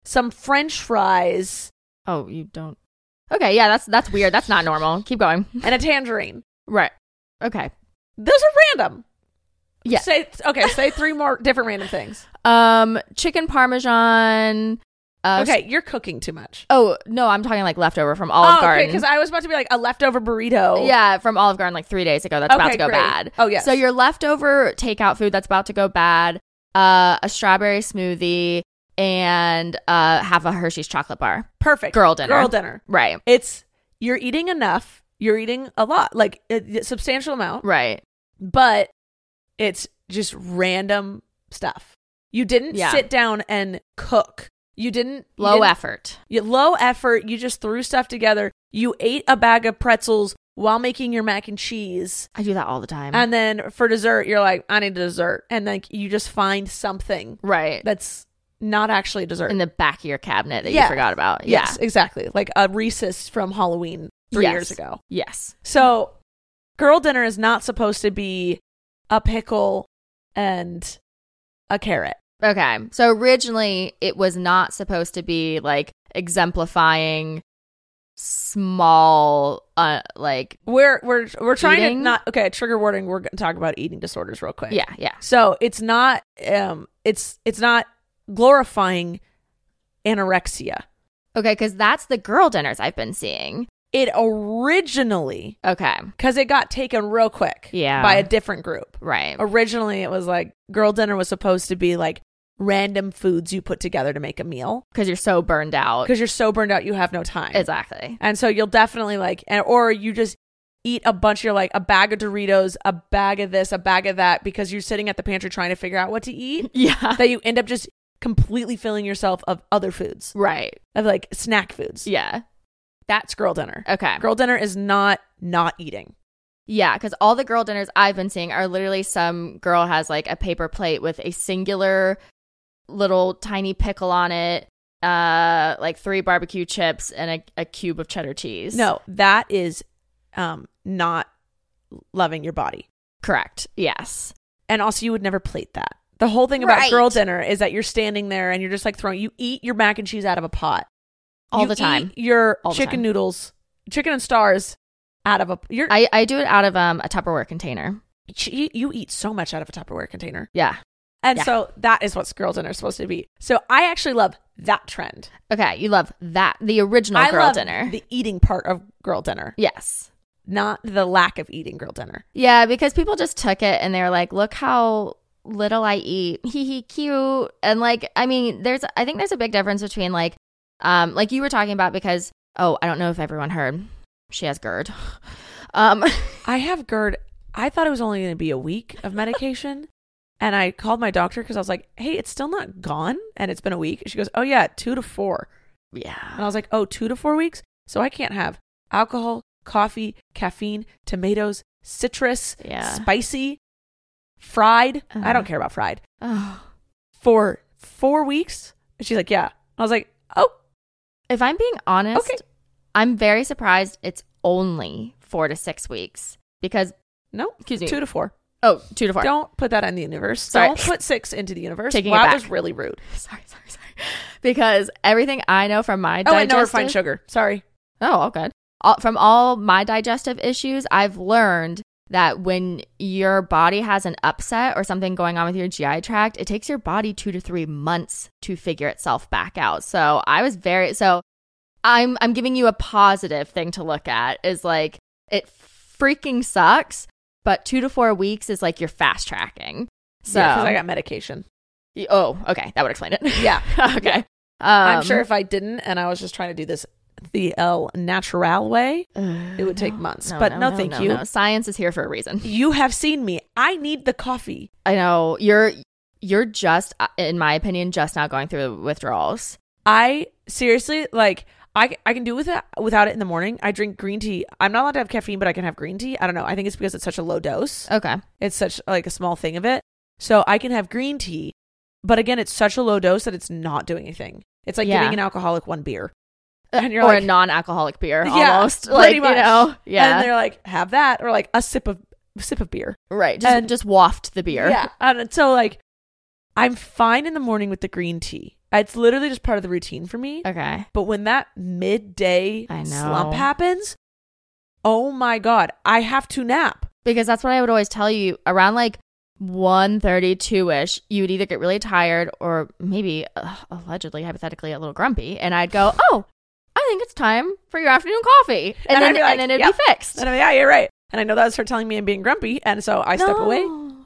Speaker 2: some French fries,
Speaker 3: Oh, you don't. Okay, yeah, that's that's weird. That's not normal. Keep going.
Speaker 2: and a tangerine.
Speaker 3: Right. Okay.
Speaker 2: Those are random.
Speaker 3: Yeah.
Speaker 2: Say okay. Say three more different random things.
Speaker 3: Um, chicken parmesan. Uh,
Speaker 2: Okay, you're cooking too much.
Speaker 3: Oh no, I'm talking like leftover from Olive
Speaker 2: oh,
Speaker 3: Garden.
Speaker 2: okay, because I was about to be like a leftover burrito.
Speaker 3: Yeah, from Olive Garden like three days ago. That's about
Speaker 2: Okay,
Speaker 3: to go
Speaker 2: great.
Speaker 3: bad.
Speaker 2: Oh, yes.
Speaker 3: So your leftover takeout food that's about to go bad. Uh, a strawberry smoothie and uh half a Hershey's chocolate bar.
Speaker 2: Perfect.
Speaker 3: Girl dinner.
Speaker 2: Girl dinner.
Speaker 3: Right.
Speaker 2: It's you're eating enough. You're eating a lot, like a, a substantial amount,
Speaker 3: Right.
Speaker 2: but it's just random stuff. You didn't
Speaker 3: Yeah.
Speaker 2: sit down and cook. You didn't you
Speaker 3: Low
Speaker 2: didn't-
Speaker 3: effort.
Speaker 2: You, low effort. You just threw stuff together. You ate a bag of pretzels while making your mac and cheese.
Speaker 3: I do that all the time.
Speaker 2: And then for dessert, you're like, I need a dessert. And like you just find something
Speaker 3: right.
Speaker 2: that's not actually a dessert.
Speaker 3: In the back of your cabinet that
Speaker 2: Yeah.
Speaker 3: you forgot about.
Speaker 2: Yes,
Speaker 3: Yeah.
Speaker 2: exactly. Like a Reese's from Halloween three
Speaker 3: Yes.
Speaker 2: years ago.
Speaker 3: Yes.
Speaker 2: So girl dinner is not supposed to be a pickle and a carrot.
Speaker 3: Okay. So originally it was not supposed to be like exemplifying small uh like
Speaker 2: We're we're we're trying
Speaker 3: Eating?
Speaker 2: to not okay, trigger warning, we're going to talk about eating disorders real quick.
Speaker 3: yeah, yeah.
Speaker 2: So it's not um it's it's not glorifying anorexia.
Speaker 3: Okay, cuz that's the girl dinners I've been seeing.
Speaker 2: It originally,
Speaker 3: Okay.
Speaker 2: because it got taken real quick
Speaker 3: Yeah.
Speaker 2: by a different group.
Speaker 3: Right.
Speaker 2: Originally, it was like girl dinner was supposed to be like random foods you put together to make a meal
Speaker 3: Cuz you're so burned out.
Speaker 2: because you're so burned out you have no time.
Speaker 3: Exactly.
Speaker 2: And so you'll definitely like, and, or you just eat a bunch. You're like a bag of Doritos, a bag of this, a bag of that, because you're sitting at the pantry trying to figure out what to eat.
Speaker 3: Yeah.
Speaker 2: That you end up just completely filling yourself of other foods,
Speaker 3: Right.
Speaker 2: of like snack foods.
Speaker 3: Yeah.
Speaker 2: That's girl dinner.
Speaker 3: Okay.
Speaker 2: Girl dinner is not not eating.
Speaker 3: Yeah, because all the girl dinners I've been seeing are literally some girl has like a paper plate with a singular little tiny pickle on it, uh, like three barbecue chips and a, a cube of cheddar cheese.
Speaker 2: No, that is um not loving your body.
Speaker 3: Correct. Yes.
Speaker 2: And also, you would never plate that. The whole thing about
Speaker 3: Right.
Speaker 2: girl dinner is that you're standing there and you're just like throwing. You eat your mac and cheese out of a pot
Speaker 3: All
Speaker 2: You
Speaker 3: the time.
Speaker 2: eat your
Speaker 3: All the
Speaker 2: chicken
Speaker 3: time.
Speaker 2: noodles, chicken and stars, out of a. You're
Speaker 3: I, I do it out of um a Tupperware container.
Speaker 2: you, you eat so much out of a Tupperware container,
Speaker 3: Yeah.
Speaker 2: and
Speaker 3: Yeah.
Speaker 2: so that is what girl dinner is supposed to be. So I actually love that trend.
Speaker 3: Okay, you love that. The original
Speaker 2: I
Speaker 3: girl
Speaker 2: love
Speaker 3: dinner.
Speaker 2: the eating part of girl dinner,
Speaker 3: Yes.
Speaker 2: not the lack of eating girl dinner.
Speaker 3: Yeah, because people just took it and they were like, look how little I eat. Hee hee, cute. And like, I mean, there's, I think there's a big difference between like, um, like you were talking about because, oh, I don't know if everyone heard, she has GERD. Um,
Speaker 2: I have GERD. I thought it was only going to be a week of medication. And I called my doctor because I was like, hey, it's still not gone. And it's been a week. She goes, oh, yeah, two to four. And
Speaker 3: yeah.
Speaker 2: I was like, oh, two to four weeks? So I can't have alcohol, coffee, caffeine, tomatoes, citrus,
Speaker 3: Yeah.
Speaker 2: spicy, fried. I
Speaker 3: Uh-huh.
Speaker 2: don't care about fried.
Speaker 3: Oh.
Speaker 2: For four weeks? And she's like, yeah. I was like, oh,
Speaker 3: If I'm being honest,
Speaker 2: Okay.
Speaker 3: I'm very surprised it's only four to six weeks because,
Speaker 2: no,
Speaker 3: excuse me.
Speaker 2: two to four.
Speaker 3: Oh, two to four.
Speaker 2: Don't put that in the universe.
Speaker 3: Sorry.
Speaker 2: Don't put six into the universe.
Speaker 3: Taking it
Speaker 2: wow,
Speaker 3: back.
Speaker 2: that's really rude.
Speaker 3: Sorry, sorry, sorry. Because everything I know from my
Speaker 2: Oh, and no
Speaker 3: digestive...
Speaker 2: refined sugar. Sorry.
Speaker 3: Oh, oh, good. All, from all my digestive issues, I've learned that when your body has an upset or something going on with your G I tract, it takes your body two to three months to figure itself back out. So I was very so I'm I'm giving you a positive thing to look at is like it freaking sucks, but two to four weeks is like you're fast tracking. So
Speaker 2: Yeah, because I got medication.
Speaker 3: oh, okay, that would explain it.
Speaker 2: Yeah.
Speaker 3: okay.
Speaker 2: I'm
Speaker 3: Um,
Speaker 2: sure if I didn't and I was just trying to do this the El Natural way, it would take months. But no, thank you.
Speaker 3: no. Science is here for a reason.
Speaker 2: You have seen me. I need the coffee.
Speaker 3: I know you're you're just, in my opinion, just now going through withdrawals.
Speaker 2: I seriously like. I, I can do with it without it in the morning. I drink green tea. I'm not allowed to have caffeine, but I can have green tea. I don't know. I think it's because it's such a low dose.
Speaker 3: Okay.
Speaker 2: It's such like a small thing of it. So I can have green tea, but again, it's such a low dose that it's not doing anything. It's like
Speaker 3: Yeah.
Speaker 2: giving an alcoholic one beer. And you're
Speaker 3: or
Speaker 2: like,
Speaker 3: a non-alcoholic beer,
Speaker 2: Yeah,
Speaker 3: almost.
Speaker 2: pretty
Speaker 3: Like,
Speaker 2: much.
Speaker 3: you know, yeah.
Speaker 2: And they're like, have that, or like a sip of sip of beer.
Speaker 3: right. Just,
Speaker 2: and-
Speaker 3: just waft the beer.
Speaker 2: Yeah. And so like, I'm fine in the morning with the green tea. It's literally just part of the routine for me.
Speaker 3: Okay.
Speaker 2: But when that midday
Speaker 3: I know.
Speaker 2: slump happens, oh my God, I have to nap.
Speaker 3: Because that's what I would always tell you. Around like one thirty-two-ish, you would either get really tired or maybe, uh, allegedly, hypothetically, a little grumpy. And I'd go, oh, I think it's time for your afternoon coffee. And,
Speaker 2: And I'd
Speaker 3: then,
Speaker 2: be like,
Speaker 3: and then it'd
Speaker 2: yep.
Speaker 3: be fixed.
Speaker 2: And I'm like, yeah, you're right. And I know that's her telling me I'm being grumpy. And so I step
Speaker 3: No.
Speaker 2: away.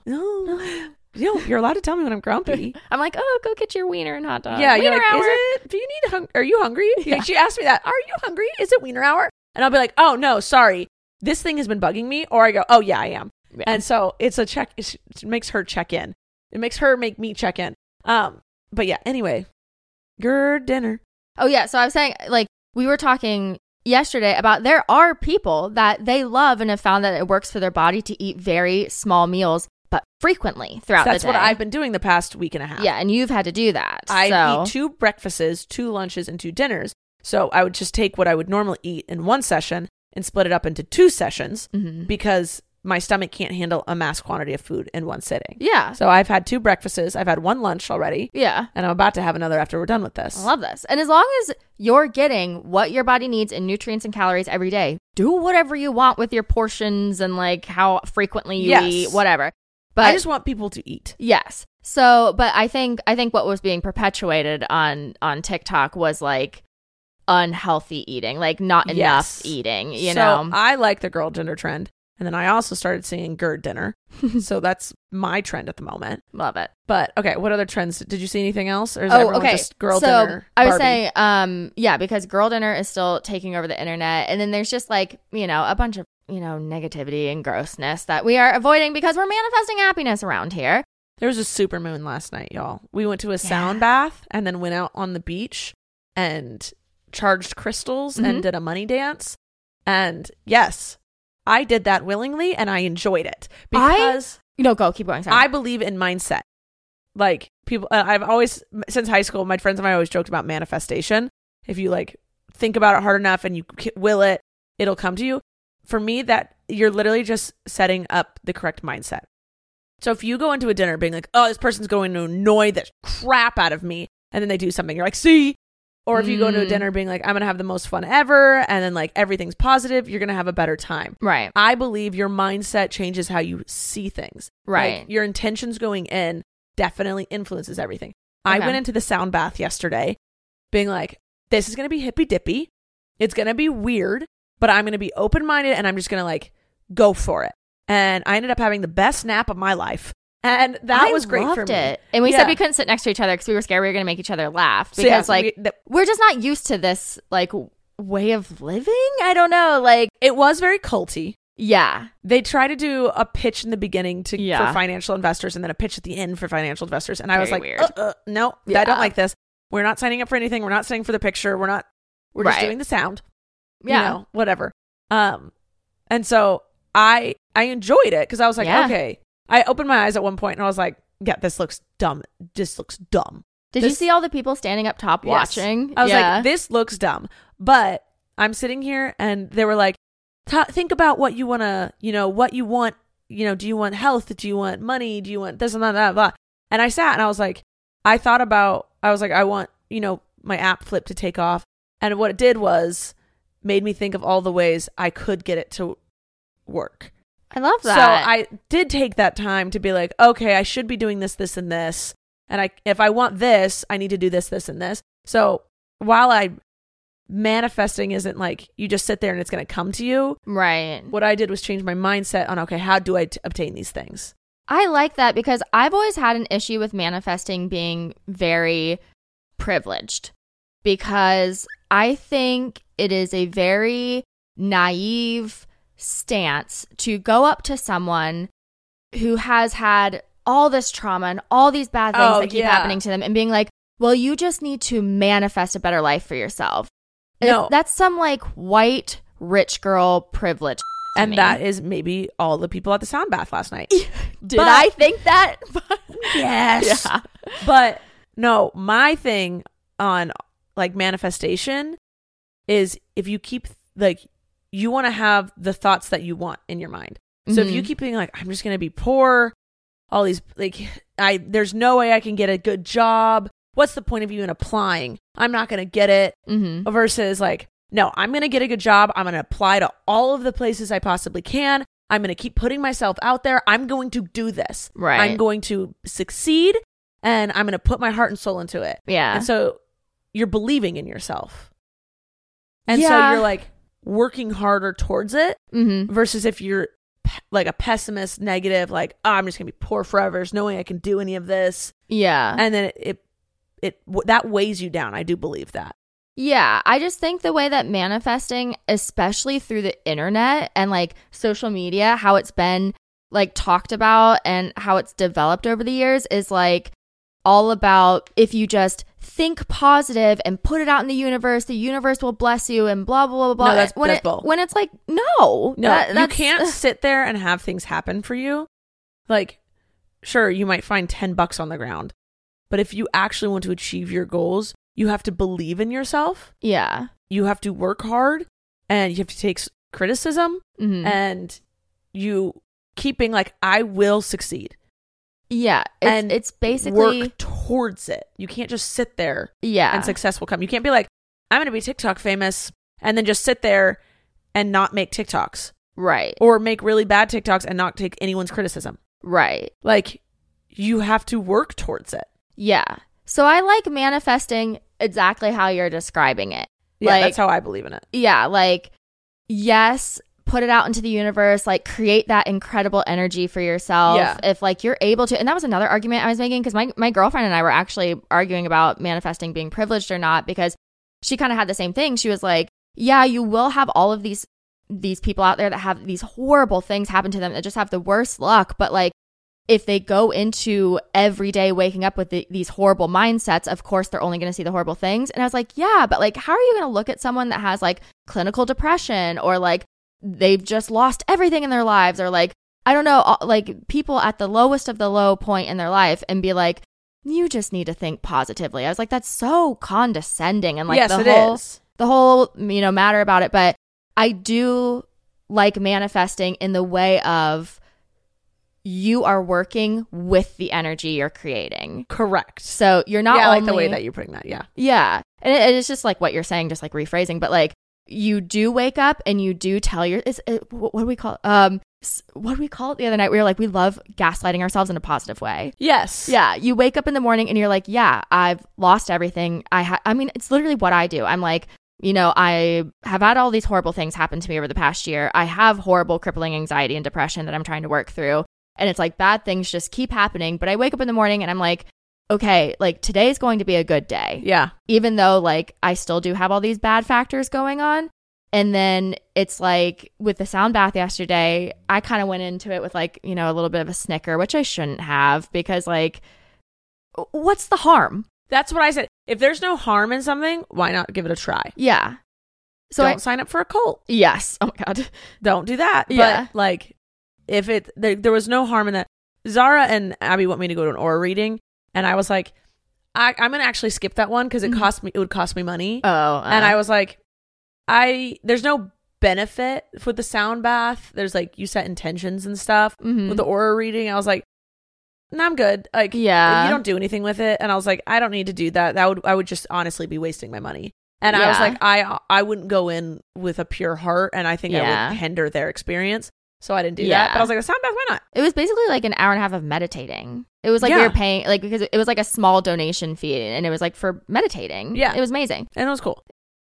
Speaker 2: No. You know, you're allowed to tell me when I'm grumpy.
Speaker 3: I'm like, oh, go get your wiener and hot dog.
Speaker 2: Yeah,
Speaker 3: Wiener
Speaker 2: you're like,
Speaker 3: hour.
Speaker 2: is it? Do you need? Hung- are you hungry?
Speaker 3: Yeah.
Speaker 2: She asked me that. Are you hungry? Is it wiener hour? And I'll be like, oh no, sorry, this thing has been bugging me. Or I go, oh yeah, I am.
Speaker 3: Yeah.
Speaker 2: And so it's a check. It makes her check in. It makes her make me check in. Um, but yeah. Anyway, good dinner.
Speaker 3: Oh, yeah. So I was saying, like, we were talking yesterday about there are people that they love and have found that it works for their body to eat very small meals, but frequently throughout
Speaker 2: That's
Speaker 3: the day.
Speaker 2: what I've been doing the past week and a half.
Speaker 3: Yeah, and you've had to do that.
Speaker 2: I
Speaker 3: so.
Speaker 2: eat two breakfasts, two lunches, and two dinners. So I would just take what I would normally eat in one session and split it up into two sessions
Speaker 3: Mhm.
Speaker 2: because my stomach can't handle a mass quantity of food in one sitting.
Speaker 3: Yeah.
Speaker 2: So I've had two breakfasts. I've had one lunch already.
Speaker 3: Yeah.
Speaker 2: And I'm about to have another after we're done with this.
Speaker 3: I love this. And as long as you're getting what your body needs in nutrients and calories every day, do whatever you want with your portions and like how frequently you
Speaker 2: Yes.
Speaker 3: eat, whatever. But
Speaker 2: I just want people to eat.
Speaker 3: yes. So, but I think I think what was being perpetuated on on TikTok was like unhealthy eating, like not enough
Speaker 2: Yes.
Speaker 3: eating, you
Speaker 2: so
Speaker 3: know.
Speaker 2: I like the girl dinner trend. And then I also started seeing GERD dinner. So that's my trend at the moment.
Speaker 3: Love it.
Speaker 2: But okay, what other trends? Did you see anything else? Or is
Speaker 3: Oh,
Speaker 2: everyone
Speaker 3: okay.
Speaker 2: just girl
Speaker 3: so
Speaker 2: dinner?
Speaker 3: I was
Speaker 2: Barbie?
Speaker 3: saying, um, yeah, because girl dinner is still taking over the internet, and then there's just like, you know, a bunch of, you know, negativity and grossness that we are avoiding because we're manifesting happiness around here.
Speaker 2: There was a super moon last night, y'all. We went to a sound bath and then went out on the beach and charged crystals
Speaker 3: Mhm.
Speaker 2: and did a money dance. And yes, I did that willingly and I enjoyed it because
Speaker 3: You know, go keep going. Sorry.
Speaker 2: I believe in mindset. Like people, uh, I've always, since high school, my friends and I always joked about manifestation. If you like think about it hard enough and you k- will it, it'll come to you. For me, that you're literally just setting up the correct mindset. So if you go into a dinner being like, oh, this person's going to annoy the crap out of me, and then they do something, you're like, see? Or if you go into a
Speaker 3: Mm.
Speaker 2: dinner being like, I'm going to have the most fun ever, and then like everything's positive, you're going to have a better time.
Speaker 3: right.
Speaker 2: I believe your mindset changes how you see things.
Speaker 3: Right.
Speaker 2: Like, your intentions going in definitely influences everything. I
Speaker 3: Okay.
Speaker 2: went into the sound bath yesterday being like, this is going to be hippy dippy. It's going to be weird, but I'm going to be open minded and I'm just going to like go for it. And I ended up having the best nap of my life. And that
Speaker 3: I
Speaker 2: was great
Speaker 3: loved
Speaker 2: for me.
Speaker 3: it. And we
Speaker 2: Yeah.
Speaker 3: said we couldn't sit next to each other because we were scared we were going to make each other laugh
Speaker 2: So,
Speaker 3: because
Speaker 2: yeah,
Speaker 3: like
Speaker 2: we- the-
Speaker 3: we're just not used to this like way of living. I don't know. Like,
Speaker 2: it was very culty.
Speaker 3: yeah.
Speaker 2: They try to do a pitch in the beginning to
Speaker 3: Yeah.
Speaker 2: for financial investors and then a pitch at the end for financial investors. And I was
Speaker 3: Very
Speaker 2: like,
Speaker 3: weird.
Speaker 2: uh, uh, no,
Speaker 3: Yeah.
Speaker 2: I don't like this. We're not signing up for anything. We're not signing for the picture. We're not, we're just
Speaker 3: Right.
Speaker 2: doing the sound.
Speaker 3: Yeah.
Speaker 2: You know, whatever. Um, and so I, I enjoyed it because I was like,
Speaker 3: Yeah.
Speaker 2: okay. I opened my eyes at one point and I was like, yeah, this looks dumb. This looks dumb.
Speaker 3: Did you
Speaker 2: This-
Speaker 3: see all the people standing up top
Speaker 2: Yes.
Speaker 3: watching?
Speaker 2: I was
Speaker 3: Yeah.
Speaker 2: like, this looks dumb. But I'm sitting here and they were like, "Ta- think about what you want to, you know, what you want, you know, do you want health? Do you want money? Do you want this and that, blah, blah. And I sat and I was like, I thought about, I was like, I want, you know, my app flip to take off. And what it did was made me think of all the ways I could get it to work.
Speaker 3: I love that.
Speaker 2: So I did take that time to be like, okay, I should be doing this, this, and this. And I, if I want this, I need to do this, this, and this. So while I manifesting isn't like you just sit there and it's going to come to you.
Speaker 3: right.
Speaker 2: What I did was change my mindset on, okay, how do I t- obtain these things?
Speaker 3: I like that because I've always had an issue with manifesting being very privileged because I think it is a very naive stance to go up to someone who has had all this trauma and all these bad things
Speaker 2: Oh,
Speaker 3: that keep
Speaker 2: yeah.
Speaker 3: happening to them and being like, well, you just need to manifest a better life for yourself. And
Speaker 2: No.
Speaker 3: that's some like white rich girl privilege. to
Speaker 2: And
Speaker 3: me.
Speaker 2: that is maybe all the people at the sound bath last night.
Speaker 3: Did
Speaker 2: But-
Speaker 3: I think that?
Speaker 2: Yes.
Speaker 3: Yeah.
Speaker 2: But no, my thing on like manifestation is if you keep like you want to have the thoughts that you want in your mind. So if you
Speaker 3: Mhm.
Speaker 2: keep being like, I'm just going to be poor, all these like I there's no way I can get a good job. what's the point of even applying? I'm not going to get it.
Speaker 3: Mm-hmm.
Speaker 2: Versus like, no, I'm going to get a good job. I'm going to apply to all of the places I possibly can. I'm going to keep putting myself out there. I'm going to do this.
Speaker 3: Right.
Speaker 2: I'm going to succeed, and I'm going to put my heart and soul into it.
Speaker 3: Yeah.
Speaker 2: And so you're believing in yourself. And
Speaker 3: Yeah.
Speaker 2: so you're like working harder towards it
Speaker 3: Mm-hmm.
Speaker 2: versus if you're pe- like a pessimist, negative, like, oh, I'm just going to be poor forever. There's no way I can do any of this.
Speaker 3: Yeah.
Speaker 2: And then it, it, it w- that weighs you down. I do believe that.
Speaker 3: Yeah, I just think the way that manifesting, especially through the internet and like social media, how it's been like talked about and how it's developed over the years is like all about if you just think positive and put it out in the universe, the universe will bless you and blah, blah, blah, blah.
Speaker 2: No, that's-
Speaker 3: when,
Speaker 2: that's
Speaker 3: it,
Speaker 2: bull.
Speaker 3: when it's like, no.
Speaker 2: No,
Speaker 3: that-
Speaker 2: you
Speaker 3: that's-
Speaker 2: can't sit there and have things happen for you. Like, sure, you might find ten bucks on the ground, but if you actually want to achieve your goals, you have to believe in yourself.
Speaker 3: Yeah.
Speaker 2: You have to work hard, and you have to take s- criticism,
Speaker 3: Mhm.
Speaker 2: and you keeping like, I will succeed.
Speaker 3: Yeah. It's,
Speaker 2: and
Speaker 3: it's basically,
Speaker 2: work towards it. You can't just sit there
Speaker 3: yeah.
Speaker 2: and success will come. You can't be like, I'm going to be TikTok famous, and then just sit there and not make TikToks,
Speaker 3: right.
Speaker 2: or make really bad TikToks and not take anyone's criticism.
Speaker 3: Right.
Speaker 2: Like, you have to work towards it.
Speaker 3: Yeah. So I like manifesting exactly how you're describing it.
Speaker 2: Yeah,
Speaker 3: Like-
Speaker 2: that's how I believe in it.
Speaker 3: Yeah, like, yes, put it out into the universe, like, create that incredible energy for yourself.
Speaker 2: Yeah.
Speaker 3: If, like, you're able to. And that was another argument I was making because my, my girlfriend and I were actually arguing about manifesting being privileged or not because she kind of had the same thing. She was like, yeah, you will have all of these these people out there that have these horrible things happen to them that just have the worst luck. But, like, if they go into every day waking up with the, these horrible mindsets, of course, they're only going to see the horrible things. And I was like, yeah, but like, how are you going to look at someone that has like clinical depression or like they've just lost everything in their lives or like, I don't know, like people at the lowest of the low point in their life and be like, you just need to think positively. I was like, that's so condescending. And like
Speaker 2: yes,
Speaker 3: the
Speaker 2: it
Speaker 3: whole,
Speaker 2: is.
Speaker 3: the whole, you know, matter about it. But I do like manifesting in the way of, you are working with the energy you're creating.
Speaker 2: Correct.
Speaker 3: So you're not
Speaker 2: yeah, I
Speaker 3: only,
Speaker 2: like the way that you're putting that. Yeah.
Speaker 3: Yeah. And it, it's just like what you're saying, just like rephrasing, but like you do wake up and you do tell your, it's, it, what do we call it? Um, s- what do we call it the other night? We were like, we love gaslighting ourselves in a positive way.
Speaker 2: Yes.
Speaker 3: Yeah. You wake up in the morning and you're like, yeah, I've lost everything. I ha- I mean, it's literally what I do. I'm like, you know, I have had all these horrible things happen to me over the past year. I have horrible crippling anxiety and depression that I'm trying to work through. And it's like bad things just keep happening. But I wake up in the morning and I'm like, okay, like today's going to be a good day.
Speaker 2: Yeah.
Speaker 3: Even though like I still do have all these bad factors going on. And then it's like with the sound bath yesterday, I kind of went into it with like, you know, a little bit of a snicker, which I shouldn't have because like, what's the harm?
Speaker 2: That's what I said. If there's no harm in something, why not give it a try?
Speaker 3: Yeah. So
Speaker 2: Don't
Speaker 3: I,
Speaker 2: sign up for a cult.
Speaker 3: yes. Oh my God.
Speaker 2: Don't do that.
Speaker 3: Yeah.
Speaker 2: But like, if it there, there was no harm in that. Zara and Abby want me to go to an aura reading, and I was like, I, I'm gonna actually skip that one because it
Speaker 3: Mhm.
Speaker 2: cost me. It would cost me money.
Speaker 3: Oh. Uh,
Speaker 2: And I was like, I there's no benefit with the sound bath. There's like you set intentions and stuff.
Speaker 3: mhm.
Speaker 2: With the aura reading, I was like, no, I'm good. Like,
Speaker 3: Yeah.
Speaker 2: you don't do anything with it. And I was like, I don't need to do that. That would I would just honestly be wasting my money. And I was
Speaker 3: Yeah.
Speaker 2: like, I I wouldn't go in with a pure heart, and I think I
Speaker 3: Yeah.
Speaker 2: would hinder their experience. So I didn't do
Speaker 3: Yeah.
Speaker 2: that. But I was like, the sound bath, why not?
Speaker 3: It was basically like an hour and a half of meditating. It was like we
Speaker 2: Yeah.
Speaker 3: were paying, like, because it was like a small donation fee and it was like for meditating.
Speaker 2: Yeah.
Speaker 3: It was amazing.
Speaker 2: And it was cool.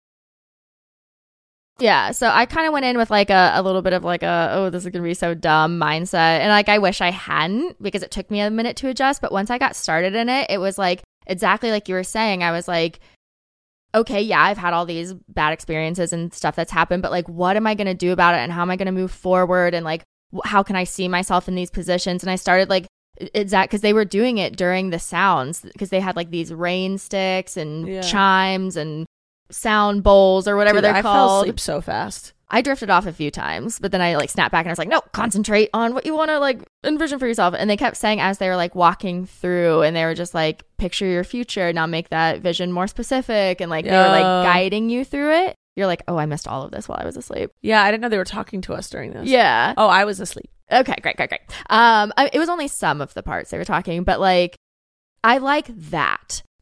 Speaker 3: Yeah. So I kind of went in with like a, a little bit of like a, oh, this is going to be so dumb mindset. And like, I wish I hadn't because it took me a minute to adjust. But once I got started in it, it was like exactly like you were saying. I was like, okay, yeah, I've had all these bad experiences and stuff that's happened, but like, what am I going to do about it? And how am I going to move forward? And like, wh- how can I see myself in these positions? And I started like, it's that because they were doing it during the sounds because they had like these rain sticks and
Speaker 2: Yeah.
Speaker 3: chimes and sound bowls or whatever
Speaker 2: Dude,
Speaker 3: they're
Speaker 2: I fell
Speaker 3: called.
Speaker 2: asleep so fast.
Speaker 3: I drifted off a few times, but then I like snapped back and I was like, no, concentrate on what you want to like envision for yourself. And they kept saying as they were like walking through and they were just like, picture your future, now make that vision more specific. And like they were
Speaker 2: Yeah.
Speaker 3: like guiding you through it. You're like, oh, I missed all of this while I was asleep.
Speaker 2: Yeah, I didn't know they were talking to us during this.
Speaker 3: Yeah.
Speaker 2: Oh, I was asleep.
Speaker 3: Okay, great, great, great. Um, I, it was only some of the parts they were talking, but like, I like that.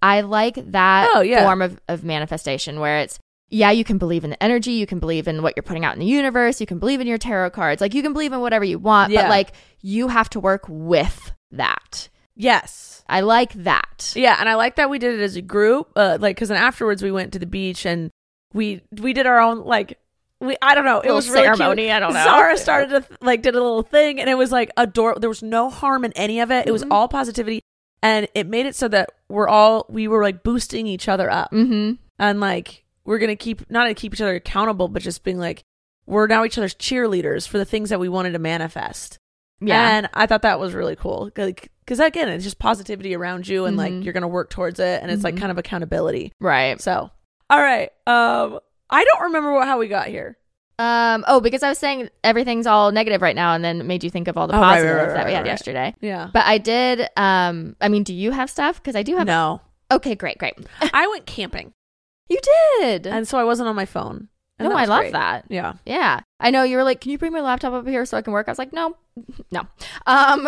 Speaker 3: I like that
Speaker 2: Oh, yeah.
Speaker 3: form of, of manifestation where it's, yeah, you can believe in the energy, you can believe in what you're putting out in the universe, you can believe in your tarot cards, like you can believe in whatever you want,
Speaker 2: Yeah.
Speaker 3: but like you have to work with that.
Speaker 2: Yes.
Speaker 3: I like that.
Speaker 2: Yeah, and I like that we did it as a group, uh, like because then afterwards we went to the beach and we we did our own like we I don't know it
Speaker 3: Little
Speaker 2: was really
Speaker 3: ceremony,
Speaker 2: cute.
Speaker 3: I don't know.
Speaker 2: Zara started to th- like did a little thing and it was like adorable. There was no harm in any of it. It was
Speaker 3: Mhm.
Speaker 2: all positivity, and it made it so that we're all we were like boosting each other up,
Speaker 3: Mm-hmm.
Speaker 2: and like we're gonna keep not to keep each other accountable, but just being like we're now each other's cheerleaders for the things that we wanted to manifest.
Speaker 3: Yeah.
Speaker 2: And I thought that was really cool. Like, because again, it's just positivity around you and
Speaker 3: Mhm.
Speaker 2: like you're going to work towards it. And it's like
Speaker 3: Mhm.
Speaker 2: kind of accountability.
Speaker 3: Right.
Speaker 2: So, all right. Um, I don't remember what, how we got here.
Speaker 3: Um. Oh, because I was saying everything's all negative right now, and then it made you think of all the
Speaker 2: Oh, right, right,
Speaker 3: positive
Speaker 2: right,
Speaker 3: that
Speaker 2: right,
Speaker 3: we had
Speaker 2: right.
Speaker 3: yesterday.
Speaker 2: Yeah.
Speaker 3: But I did. Um. I mean, do you have stuff? Because I do have.
Speaker 2: No.
Speaker 3: Okay. Great. Great.
Speaker 2: I went camping.
Speaker 3: You did.
Speaker 2: And so I wasn't on my phone. And
Speaker 3: no,
Speaker 2: that
Speaker 3: I
Speaker 2: was
Speaker 3: love
Speaker 2: great.
Speaker 3: that.
Speaker 2: Yeah.
Speaker 3: Yeah. I know you were like, can you bring my laptop up here so I can work? I was like, no, no. Um,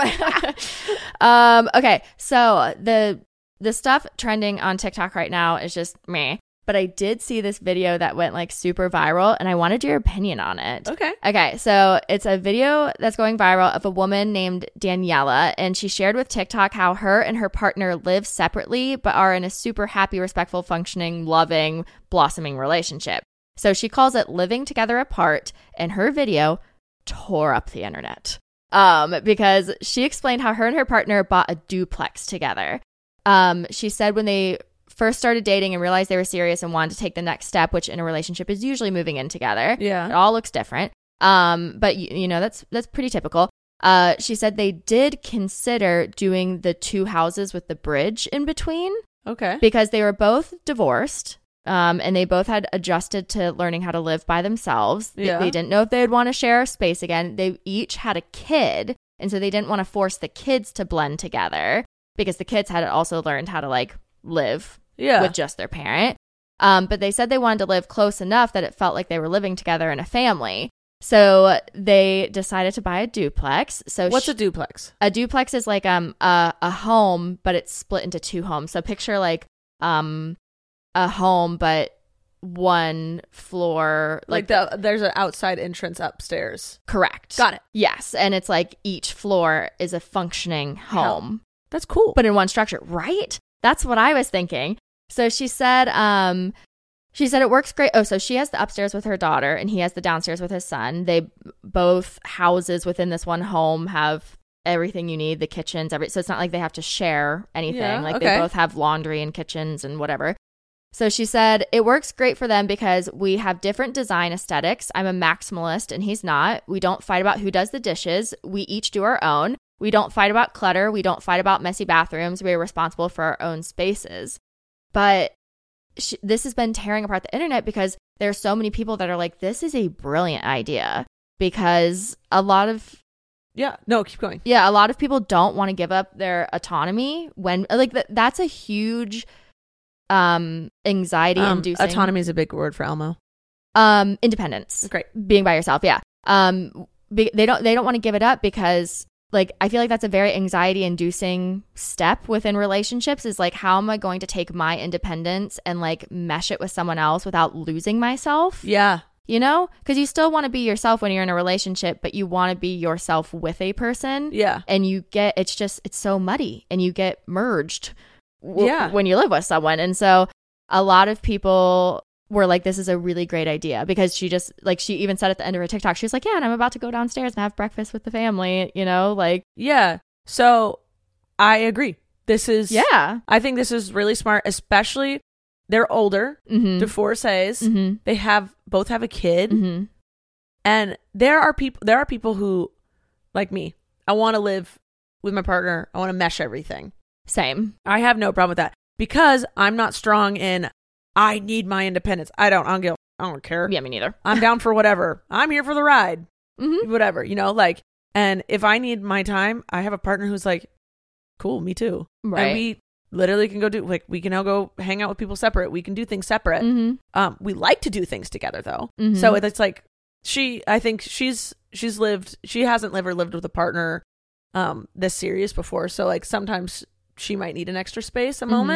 Speaker 3: um, okay. So the, the stuff trending on TikTok right now is just meh, but I did see this video that went like super viral and I wanted your opinion on it.
Speaker 2: Okay.
Speaker 3: Okay. So it's a video that's going viral of a woman named Daniela, and she shared with TikTok how her and her partner live separately, but are in a super happy, respectful, functioning, loving, blossoming relationship. So she calls it living together apart, and her video tore up the internet um, because she explained how her and her partner bought a duplex together. Um, she said when they first started dating and realized they were serious and wanted to take the next step, which in a relationship is usually moving in together. It
Speaker 2: Yeah.
Speaker 3: all looks different. Um, but you, you know, that's that's pretty typical. Uh, she said they did consider doing the two houses with the bridge in between
Speaker 2: Okay.
Speaker 3: because they were both divorced. Um, and they both had adjusted to learning how to live by themselves. They-
Speaker 2: Yeah.
Speaker 3: They, didn't know if they'd want to share a space again. They each had a kid. And so they didn't want to force the kids to blend together because the kids had also learned how to like live
Speaker 2: Yeah.
Speaker 3: with just their parent. Um, but they said they wanted to live close enough that it felt like they were living together in a family. So they decided to buy a duplex. So
Speaker 2: What's
Speaker 3: sh-
Speaker 2: a duplex?
Speaker 3: a duplex is like um a, a home, but it's split into two homes. So picture like um a home, but one floor,
Speaker 2: Like,
Speaker 3: like,
Speaker 2: the there's an outside entrance upstairs.
Speaker 3: correct.
Speaker 2: Got it.
Speaker 3: Yes, and it's like each floor is a functioning home,
Speaker 2: That's cool.
Speaker 3: but in one structure, right? That's what I was thinking. So she said, um, she said it works great. Oh, so she has the upstairs with her daughter, and he has the downstairs with his son. They both houses within this one home have everything you need, the kitchens, every. So it's not like they have to share anything.
Speaker 2: Yeah,
Speaker 3: like
Speaker 2: okay.
Speaker 3: they both have laundry and kitchens and whatever. So she said, it works great for them because we have different design aesthetics. I'm a maximalist and he's not. We don't fight about who does the dishes. We each do our own. We don't fight about clutter. We don't fight about messy bathrooms. We are responsible for our own spaces. But she, this has been tearing apart the internet because there are so many people that are like, this is a brilliant idea. Because a lot of
Speaker 2: yeah. No, keep going.
Speaker 3: yeah, a lot of people don't want to give up their autonomy when like th- that's a huge um anxiety
Speaker 2: Um,
Speaker 3: inducing
Speaker 2: autonomy is a big word for Elmo.
Speaker 3: um independence,
Speaker 2: Great.
Speaker 3: being by yourself. Yeah. Um be- they don't they don't want to give it up because like I feel like that's a very anxiety inducing step within relationships is like, how am I going to take my independence and like mesh it with someone else without losing myself?
Speaker 2: Yeah.
Speaker 3: You know, because you still want to be yourself when you're in a relationship, but you want to be yourself with a person.
Speaker 2: Yeah.
Speaker 3: And you get, it's just, it's so muddy and you get merged w-
Speaker 2: Yeah.
Speaker 3: when you live with someone. And so a lot of people were like, this is a really great idea because she just, like, she even said at the end of her TikTok, she was like, yeah, and I'm about to go downstairs and have breakfast with the family, you know, like,
Speaker 2: Yeah. So I agree. This is,
Speaker 3: yeah.
Speaker 2: I think this is really smart, especially they're older,
Speaker 3: Mm-hmm.
Speaker 2: divorcees.
Speaker 3: Mm-hmm.
Speaker 2: They have both have a kid.
Speaker 3: Mm-hmm.
Speaker 2: And there are people there are people who, like me, I want to live with my partner. I want to mesh everything.
Speaker 3: Same.
Speaker 2: I have no problem with that because I'm not strong in I need my independence. I don't I don't give I don't care.
Speaker 3: Yeah, me neither.
Speaker 2: I'm down for whatever. I'm here for the ride.
Speaker 3: Mm-hmm.
Speaker 2: Whatever, you know, like, and if I need my time, I have a partner who's like, cool, me too.
Speaker 3: Right.
Speaker 2: And we literally can go do, like, we can all go hang out with people separate. We can do things separate.
Speaker 3: Mm-hmm.
Speaker 2: Um, we like to do things together though.
Speaker 3: Mhm.
Speaker 2: So it's like, she, I think she's, she's lived, she hasn't ever lived with a partner, um, this serious before. So like sometimes she might need an extra space, a
Speaker 3: Mhm.
Speaker 2: moment